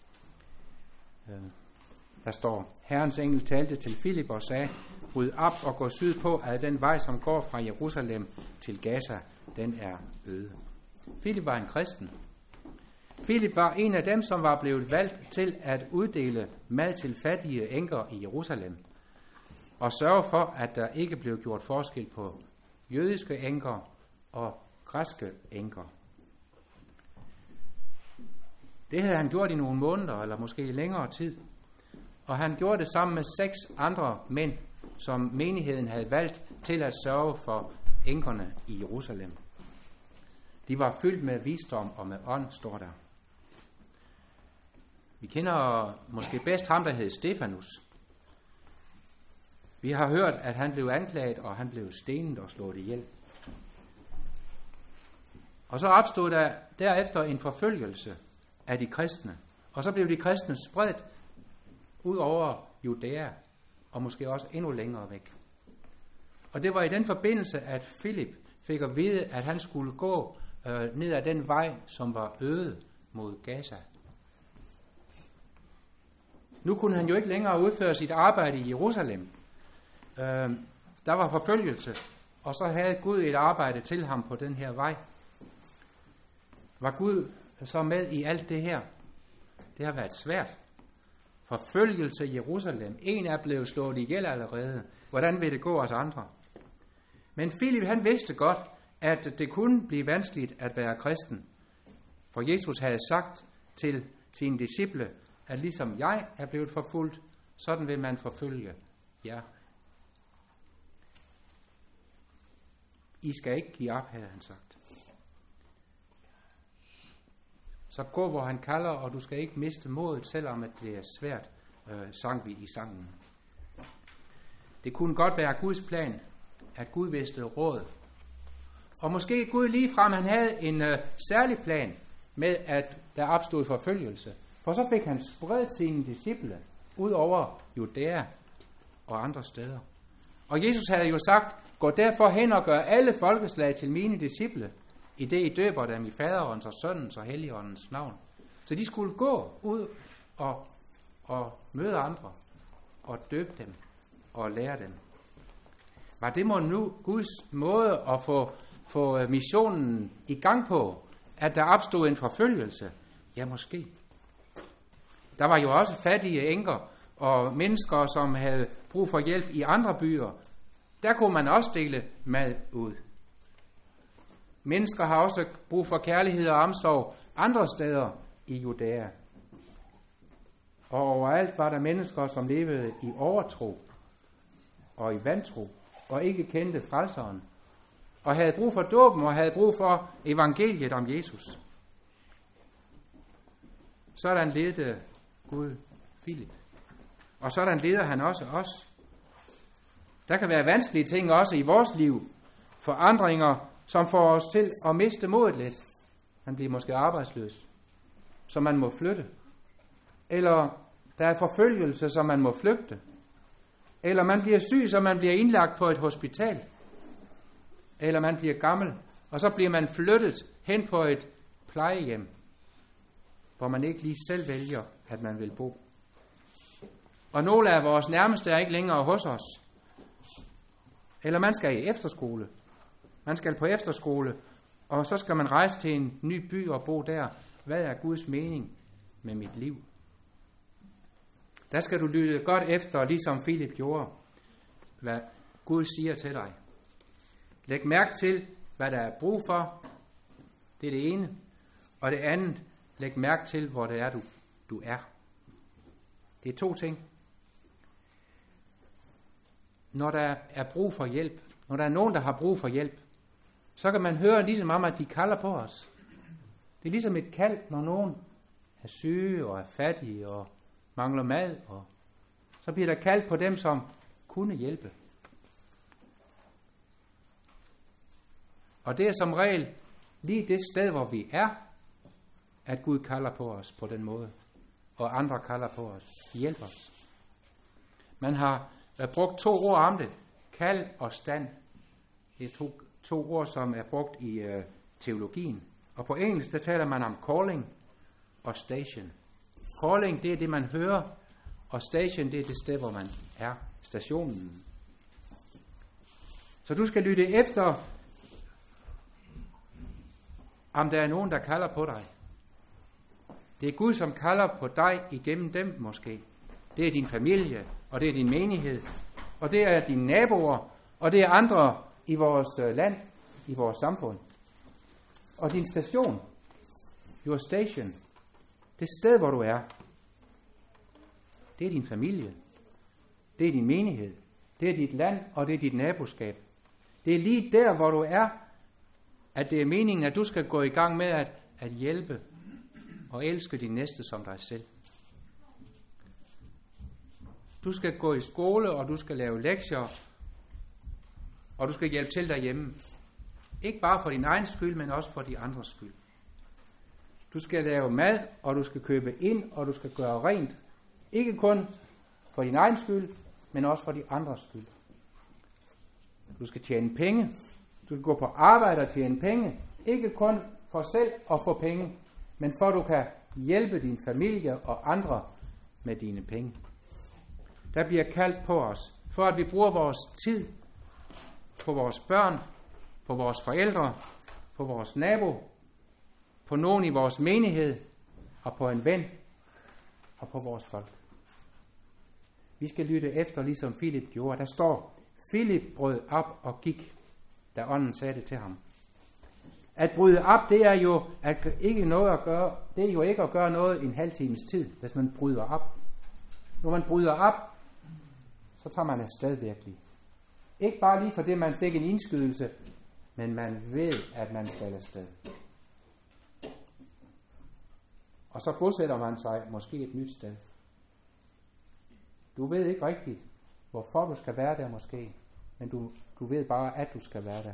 Der står, Herrens engel talte til Filip og sagde, bryd op og gå sydpå, at den vej, som går fra Jerusalem til Gaza, den er øde. Filip var en kristen. Filip var en af dem, som var blevet valgt til at uddele mad til fattige enker i Jerusalem, og sørge for, at der ikke blev gjort forskel på jødiske enker og græske enker. Det havde han gjort i nogle måneder, eller måske i længere tid, og han gjorde det sammen med 6 andre mænd, som menigheden havde valgt til at sørge for enkerne i Jerusalem. De var fyldt med visdom og med ånd, står der. Vi kender måske bedst ham, der hed Stefanus. Vi har hørt, at han blev anklaget, og han blev stenet og slået ihjel. Og så opstod der derefter en forfølgelse af de kristne. Og så blev de kristne spredt ud over Judæa, og måske også endnu længere væk. Og det var i den forbindelse, at Filip fik at vide, at han skulle gå ned ad den vej, som var øde, mod Gaza. Nu kunne han jo ikke længere udføre sit arbejde i Jerusalem. Der var forfølgelse, og så havde Gud et arbejde til ham på den her vej. Var Gud så med i alt det her? Det har været svært. Forfølgelse i Jerusalem. En er blevet slået ihjel allerede. Hvordan vil det gå os andre? Men Filip, han vidste godt, at det kunne blive vanskeligt at være kristen. For Jesus havde sagt til sine disciple, at ligesom jeg er blevet forfulgt, sådan vil man forfølge jer. I skal ikke give op, havde han sagt. Så gå, hvor han kalder, og du skal ikke miste modet, selvom at det er svært, sang vi i sangen. Det kunne godt være Guds plan, at Gud vidste råd. Og måske Gud ligefrem, han havde en særlig plan med, at der opstod forfølgelse. For så fik han spredt sine disciple ud over Judæa og andre steder. Og Jesus havde jo sagt, gå derfor hen og gør alle folkeslag til mine disciple, i det I døber dem i faderens og søndens og helligåndens navn. Så de skulle gå ud og møde andre og døbe dem og lære dem. Var det må nu Guds måde at få missionen i gang på, at der opstod en forfølgelse? Ja, måske. Der var jo også fattige enker og mennesker, som havde brug for hjælp i andre byer. Der kunne man også dele mad ud. Mennesker har også brug for kærlighed og omsorg andre steder i Judæa. Og overalt var der mennesker, som levede i overtro og i vantro og ikke kendte frelseren. Og havde brug for dåben og havde brug for evangeliet om Jesus. Sådan ledte Gud Filip. Og sådan leder han også os. Der kan være vanskelige ting også i vores liv. Forandringer, som får os til at miste modet lidt. Man bliver måske arbejdsløs, så man må flytte. Eller der er forfølgelse, så man må flygte. Eller man bliver syg, så man bliver indlagt på et hospital. Eller man bliver gammel, og så bliver man flyttet hen på et plejehjem, hvor man ikke lige selv vælger, at man vil bo. Og nogle af vores nærmeste er ikke længere hos os. Eller man skal i efterskole. Man skal på efterskole, og så skal man rejse til en ny by og bo der. Hvad er Guds mening med mit liv? Der skal du lytte godt efter, ligesom Filip gjorde, hvad Gud siger til dig. Læg mærke til, hvad der er brug for. Det er det ene. Og det andet, læg mærke til, hvor det er, du er. Det er 2 ting. Når der er brug for hjælp, når der er nogen, der har brug for hjælp, så kan man høre ligesom om, at de kalder på os. Det er ligesom et kald, når nogen er syge og er fattige og mangler mad, og så bliver der kaldt på dem, som kunne hjælpe. Og det er som regel lige det sted, hvor vi er, at Gud kalder på os på den måde, og andre kalder på os. Hjælp os. Man har brugt 2 ord om det. Kald og stand. Det er to ord, som er brugt i teologien. Og på engelsk, der taler man om calling og station. Calling, det er det, man hører, og station, det er det sted, hvor man er. Stationen. Så du skal lytte efter, om der er nogen, der kalder på dig. Det er Gud, som kalder på dig igennem dem måske. Det er din familie, og det er din menighed, og det er dine naboer, og det er andre i vores land, i vores samfund. Og din station, your station, det sted, hvor du er, det er din familie, det er din menighed, det er dit land, og det er dit naboskab. Det er lige der, hvor du er, at det er meningen, at du skal gå i gang med at hjælpe og elske din næste som dig selv. Du skal gå i skole, og du skal lave lektier, og du skal hjælpe til derhjemme. Ikke bare for din egen skyld, men også for de andres skyld. Du skal lave mad, og du skal købe ind, og du skal gøre rent. Ikke kun for din egen skyld, men også for de andres skyld. Du skal tjene penge. Du skal gå på arbejde og tjene penge. Ikke kun for selv at få penge, men for at du kan hjælpe din familie og andre med dine penge. Der bliver kaldt på os, for at vi bruger vores tid på vores børn, på vores forældre, på vores nabo, på nogen i vores menighed, og på en ven, og på vores folk. Vi skal lytte efter, ligesom Filip gjorde. Der står, Filip brød op og gik, da ånden sagde det til ham. At bryde op, det er jo ikke at gøre noget i en halv times tid, hvis man bryder op. Når man bryder op, så tager man afsted virkelig. Ikke bare lige for det, man fik en indskydelse, men man ved, at man skal afsted. Og så bosætter man sig måske et nyt sted. Du ved ikke rigtigt, hvorfor du skal være der måske, men du ved bare, at du skal være der.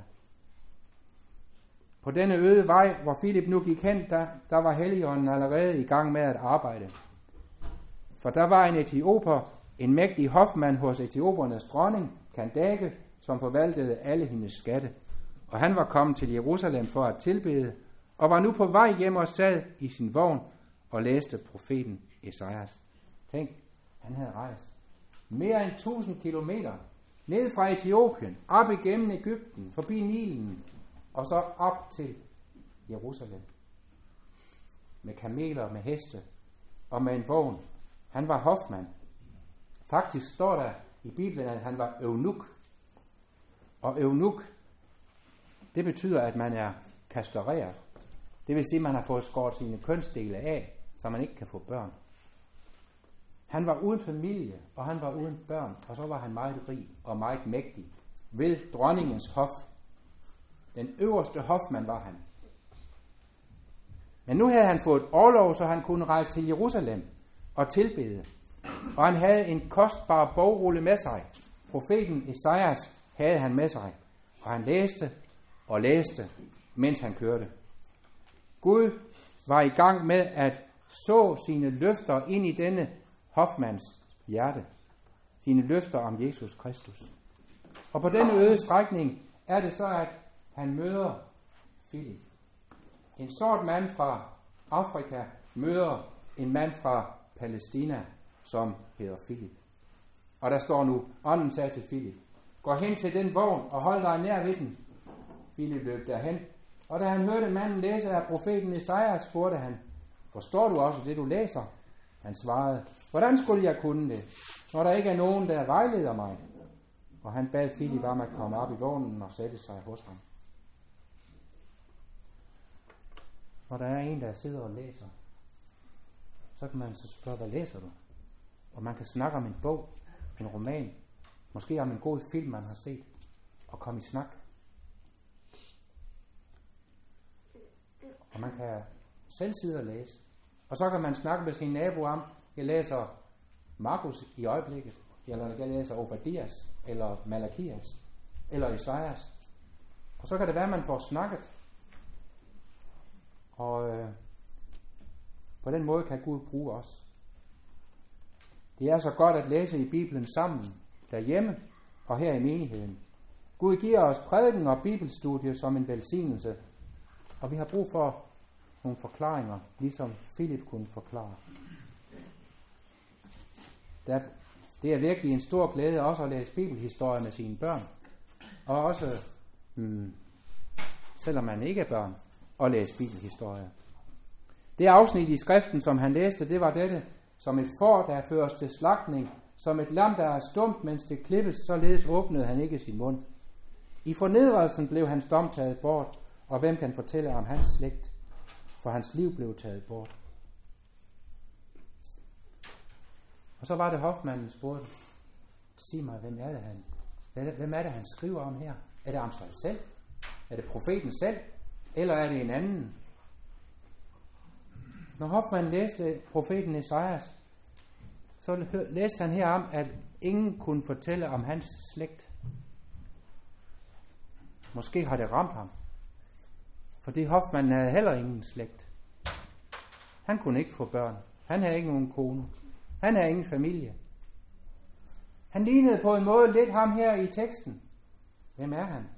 På denne øde vej, hvor Filip nu gik hen, der var Helligånden allerede i gang med at arbejde. For der var en etioper, en mægtig hofmand hos etiopernes dronning, Kandake, som forvaltede alle hendes skatte. Og han var kommet til Jerusalem for at tilbede, og var nu på vej hjem og sad i sin vogn og læste profeten Esajas. Tænk, han havde rejst mere end 1000 kilometer ned fra Etiopien, op igennem Egypten, forbi Nilen, og så op til Jerusalem. Med kameler, med heste og med en vogn. Han var hofmand. Faktisk står der i Bibelen, at han var eunuk. Og eunuk, det betyder, at man er kastreret. Det vil sige, at man har fået skåret sine kønsdele af, så man ikke kan få børn. Han var uden familie, og han var uden børn, og så var han meget rig og meget mægtig ved dronningens hof. Den øverste hofmand var han. Men nu havde han fået orlov, så han kunne rejse til Jerusalem og tilbede. Og han havde en kostbar bogrulle med sig. Profeten Esajas havde han med sig, og han læste og læste, mens han kørte. Gud var i gang med at så sine løfter ind i denne hofmands hjerte. Sine løfter om Jesus Kristus. Og på denne øde strækning er det så, at han møder Filip. En sort mand fra Afrika møder en mand fra Palæstina, som hedder Filip. Og der står nu, ånden sagde til Filip, gå hen til den vogn og hold dig nær ved den. Filip løb derhen, og da han hørte manden læse af profeten Esajas, spurgte han, forstår du også det, du læser? Han svarede, hvordan skulle jeg kunne det, når der ikke er nogen, der vejleder mig? Og han bad Filip om at komme op i vognen og sætte sig hos ham. Når der er en, der sidder og læser, så kan man så spørge, hvad læser du? Og man kan snakke om en bog, en roman, måske om en god film, man har set, og komme i snak. Og man kan selv sidde og læse. Og så kan man snakke med sin nabo om, jeg læser Markus i øjeblikket, eller jeg læser Obadias, eller Malakias, eller Esajas. Og så kan det være, at man får snakket. Og på den måde kan Gud bruge os. Det er så godt at læse i Bibelen sammen, derhjemme og her i menigheden. Gud giver os prædiken og bibelstudie som en velsignelse, og vi har brug for nogle forklaringer, ligesom Filip kunne forklare. Det er virkelig en stor glæde også at læse bibelhistorie med sine børn, og også, selvom man ikke er børn, at læse bibelhistorie. Det afsnit i skriften, som han læste, det var dette: som et får, der føres til slagtning, som et lam, der er stumt, mens det klippes, således åbnede han ikke sin mund. I fornedrelsen blev hans dom taget bort, og hvem kan fortælle om hans slægt? For hans liv blev taget bort. Og så var det hofmanden spurgte, sig mig, hvem er det han skriver om her? Er det om sig selv? Er det profeten selv? Eller er det en anden? Når hofmanden læste profeten Esajas, så læste han her om, at ingen kunne fortælle om hans slægt. Måske har det ramt ham, fordi hofmanden havde heller ingen slægt. Han kunne ikke få børn. Han havde ikke nogen kone. Han havde ingen familie. Han lignede på en måde lidt ham her i teksten. Hvem er han?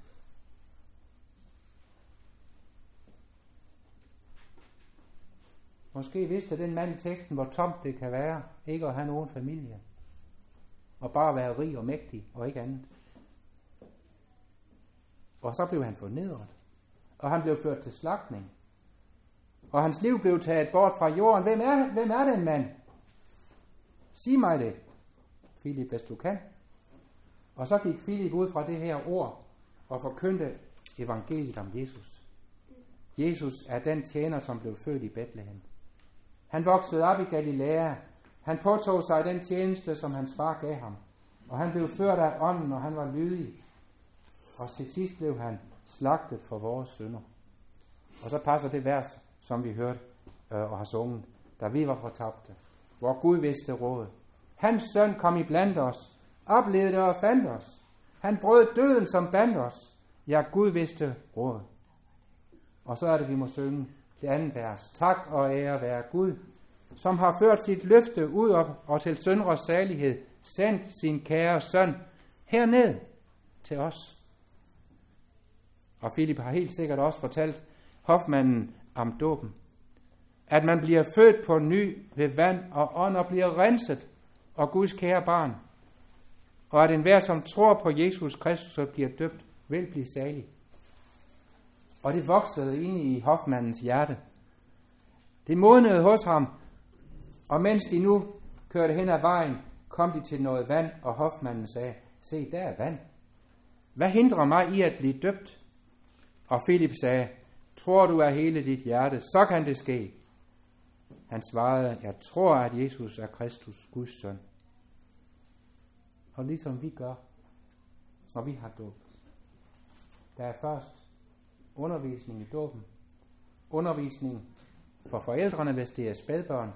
Måske vidste den mand i teksten, hvor tomt det kan være, ikke at have nogen familie. Og bare være rig og mægtig, og ikke andet. Og så blev han fornedret. Og han blev ført til slagtning. Og hans liv blev taget bort fra jorden. Hvem er den mand? Sig mig det, Filip, hvis du kan. Og så gik Filip ud fra det her ord og forkyndte evangeliet om Jesus. Jesus er den tjener, som blev født i Bethlehem. Han voksede op i Galilea. Han påtog sig den tjeneste, som hans far gav ham. Og han blev ført af ånden, og han var lydig. Og til sidst blev han slagtet for vores synder. Og så passer det vers, som vi hørte og har sunget, da vi var fortabte. Hvor Gud vidste råd. Hans søn kom i blandt os, oplevede det og fandt os. Han brød døden, som bandt os. Ja, Gud vidste råd. Og så er det, vi må synge det andet vers. Tak og ære være Gud, som har ført sit løfte ud og til synders salighed, sendt sin kære søn herned til os. Og Filip har helt sikkert også fortalt hofmanden om dåben. At man bliver født på ny ved vand og ånd og bliver renset og Guds kære barn. Og at enhver, som tror på Jesus Kristus og bliver døbt, vil blive salig. Og det voksede inde i hofmandens hjerte. Det modnede hos ham, og mens de nu kørte hen ad vejen, kom de til noget vand, og hofmanden sagde, se, der er vand. Hvad hindrer mig i at blive døbt? Og Filip sagde, tror du af hele dit hjerte, så kan det ske. Han svarede, jeg tror, at Jesus er Kristus, Guds søn. Og ligesom vi gør, når vi har dåb. Der er først undervisning i dåben. Undervisning for forældrene, hvis det er spædbørn.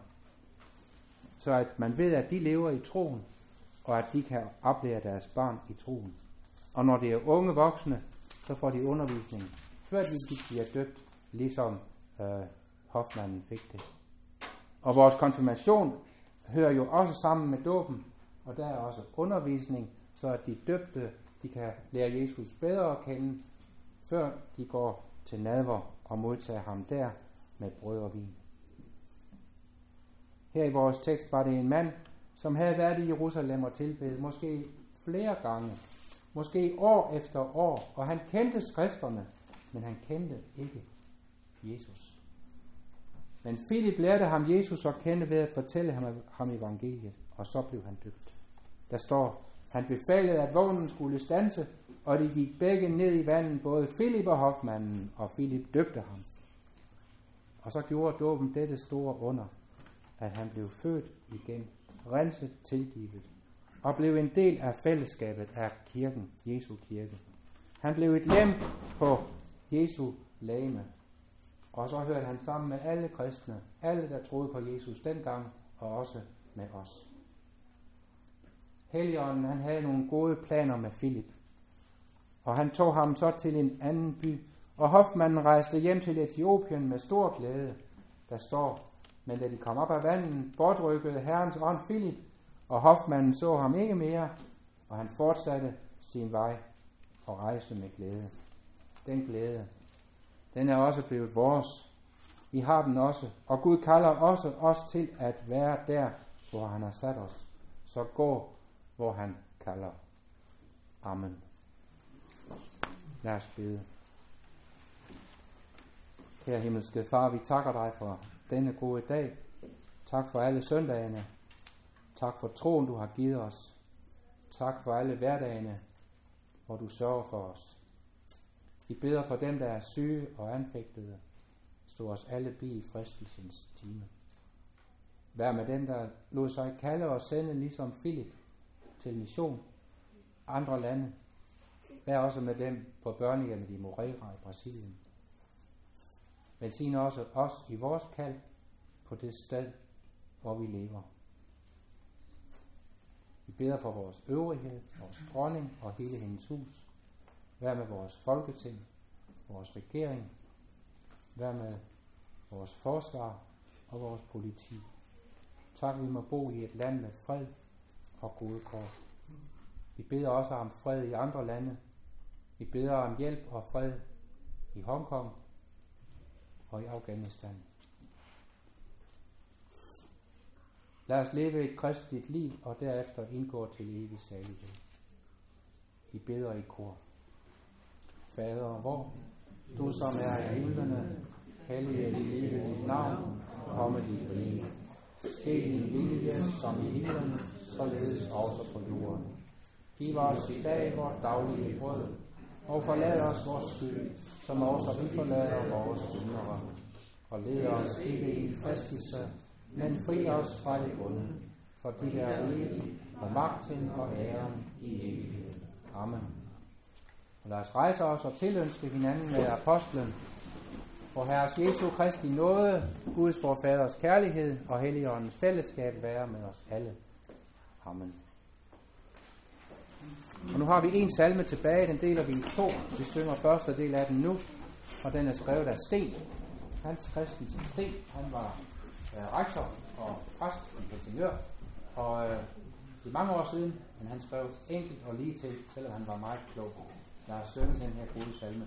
Så at man ved, at de lever i troen, og at de kan oplære deres barn i troen. Og når det er unge voksne, så får de undervisning, før de bliver døbt, ligesom hofmanden fik det. Og vores konfirmation hører jo også sammen med dåben, og der er også undervisning, så at de døbte, de kan lære Jesus bedre at kende, før de går til nadver og modtager ham der med brød og vin. Her i vores tekst var det en mand, som havde været i Jerusalem og tilbedet, måske flere gange, måske år efter år, og han kendte skrifterne, men han kendte ikke Jesus. Men Filip lærte ham Jesus at kende ved at fortælle ham evangeliet, og så blev han døbt. Der står, han befalede, at vognen skulle standse, og de gik begge ned i vandet, både Filip og hofmanden, og Filip døbte ham. Og så gjorde dåben dette store under, at han blev født igen, renset, tilgivet, og blev en del af fællesskabet af kirken, Jesu kirke. Han blev et lem på Jesu legeme, og så hørte han sammen med alle kristne, alle der troede på Jesus dengang, og også med os. Helligånden, han havde nogle gode planer med Filip, og han tog ham så til en anden by, og hofmanden rejste hjem til Etiopien med stor glæde. Der står, men da de kom op af vandet, bortrykkede Herrens ånd Filip, og hofmanden så ham ikke mere, og han fortsatte sin vej og rejste med glæde. Den glæde, den er også blevet vores. Vi har den også, og Gud kalder også os til at være der, hvor han har sat os. Så gå, hvor han kalder. Amen. Lad os bede. Kære himmelske Far, vi takker dig for denne gode dag. Tak for alle søndagene. Tak for troen, du har givet os. Tak for alle hverdagene, hvor du sørger for os. Vi beder for dem, der er syge og anfægtede. Stå os alle bi i fristelsens time. Vær med dem, der lod sig kalde og sende, ligesom Filip, til mission andre lande. Vær også med dem på børnehjemmet i Moreira i Brasilien. Velsign også os i vores kald på det sted, hvor vi lever. Vi beder for vores øvrighed, vores dronning og hele hendes hus. Vær med vores folketing, vores regering. Vær med vores forsvar og vores politi. Tak, vi må bo i et land med fred og gode kår. Vi beder også om fred i andre lande. Vi beder om hjælp og fred i Hongkong og i Afghanistan. Lad os leve et kristeligt liv, og derefter indgå til evig salighed. Vi beder i kor. Fader vor, du som er i himlene, helliget blive dit navn, komme dit rige. Ske din vilje som i himlen, således også på jorden. Giv os i dag vores daglige brød, og forlad os vores skyld, som også vi forlader vores syndere. Og led os ikke i fristelse, men fri os fra det onde, for dit er riget, og magten og æren i evighed. Amen. Og lad os rejse os og tilønske hinanden med apostlen, for Herres Jesu Kristi nåde, Guds vor Faders kærlighed og Helligåndens fællesskab være med os alle. Amen. Og nu har vi en salme tilbage, den deler vi i to. Vi synger første del af den nu, og den er skrevet af Sten. Hans Christensen Sten, han var rektor og præst i Helsingør, og det er mange år siden, men han skrev enkelt og lige til, selvom han var meget klog. Lad os synge den her gode salme.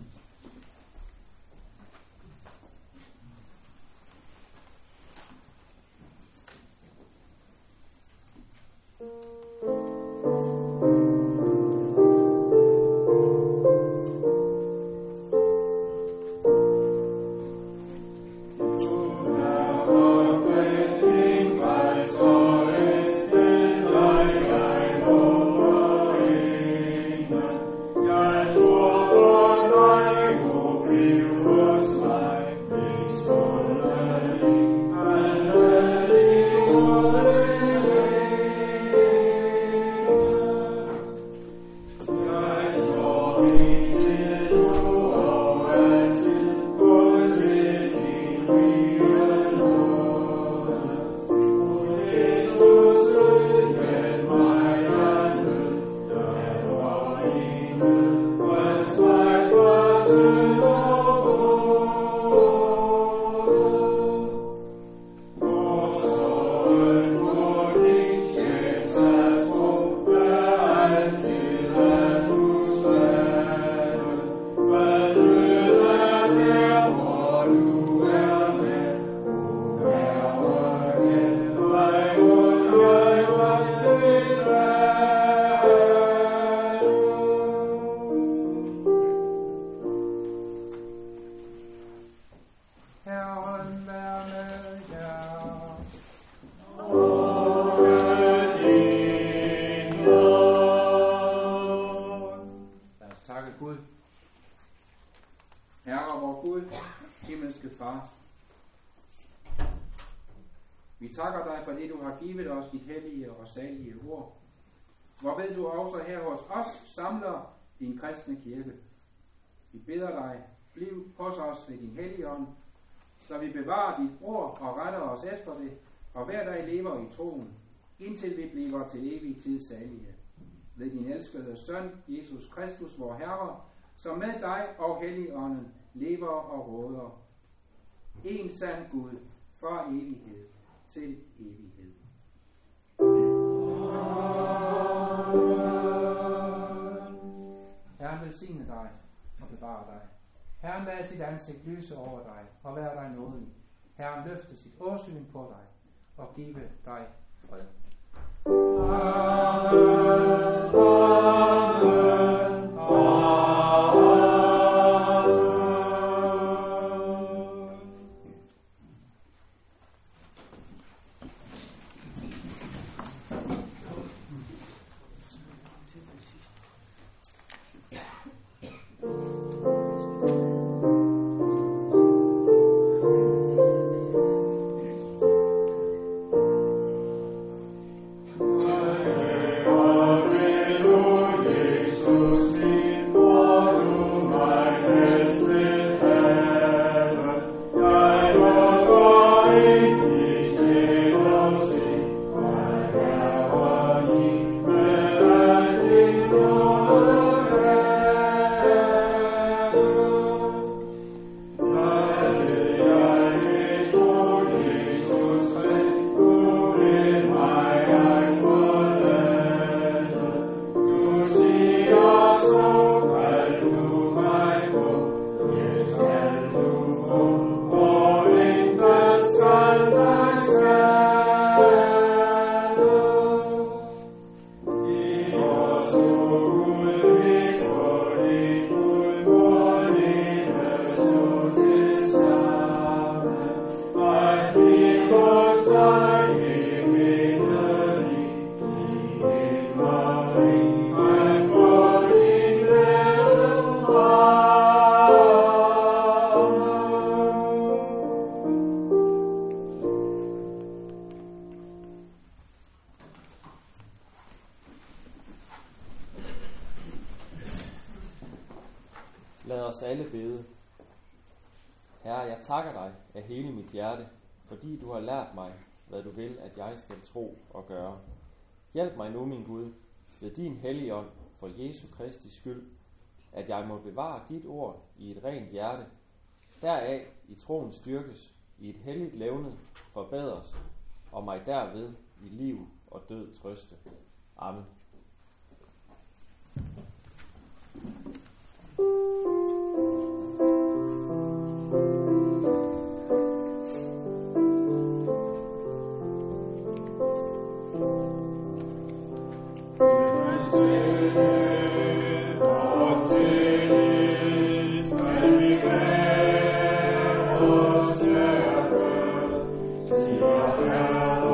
Vi takker dig for det, du har givet os dit hellige og salige ord. Hvorved du også her hos os samler din kristne kirke. Vi beder dig, bliv hos os ved din hellige ånd, så vi bevarer dit ord og retter os efter det, og hver dag lever i troen, indtil vi bliver til evig tid salige. Ved din elskede søn, Jesus Kristus, vor Herre, som med dig og Helligånden lever og råder. En sand Gud, fra evighed til evighed. Herren velsigne dig og bevare dig. Herren lad sit ansigt lyse over dig og være dig nådig. Herren løfte sit åsyn på dig og give dig fred. Amen. Herre, jeg takker dig af hele mit hjerte, fordi du har lært mig, hvad du vil, at jeg skal tro og gøre. Hjælp mig nu, min Gud, ved din hellige ånd, for Jesu Kristi skyld, at jeg må bevare dit ord i et rent hjerte, deraf i troen styrkes, i et helligt levned forbedres, og mig derved i liv og død trøste. Amen. Yeah.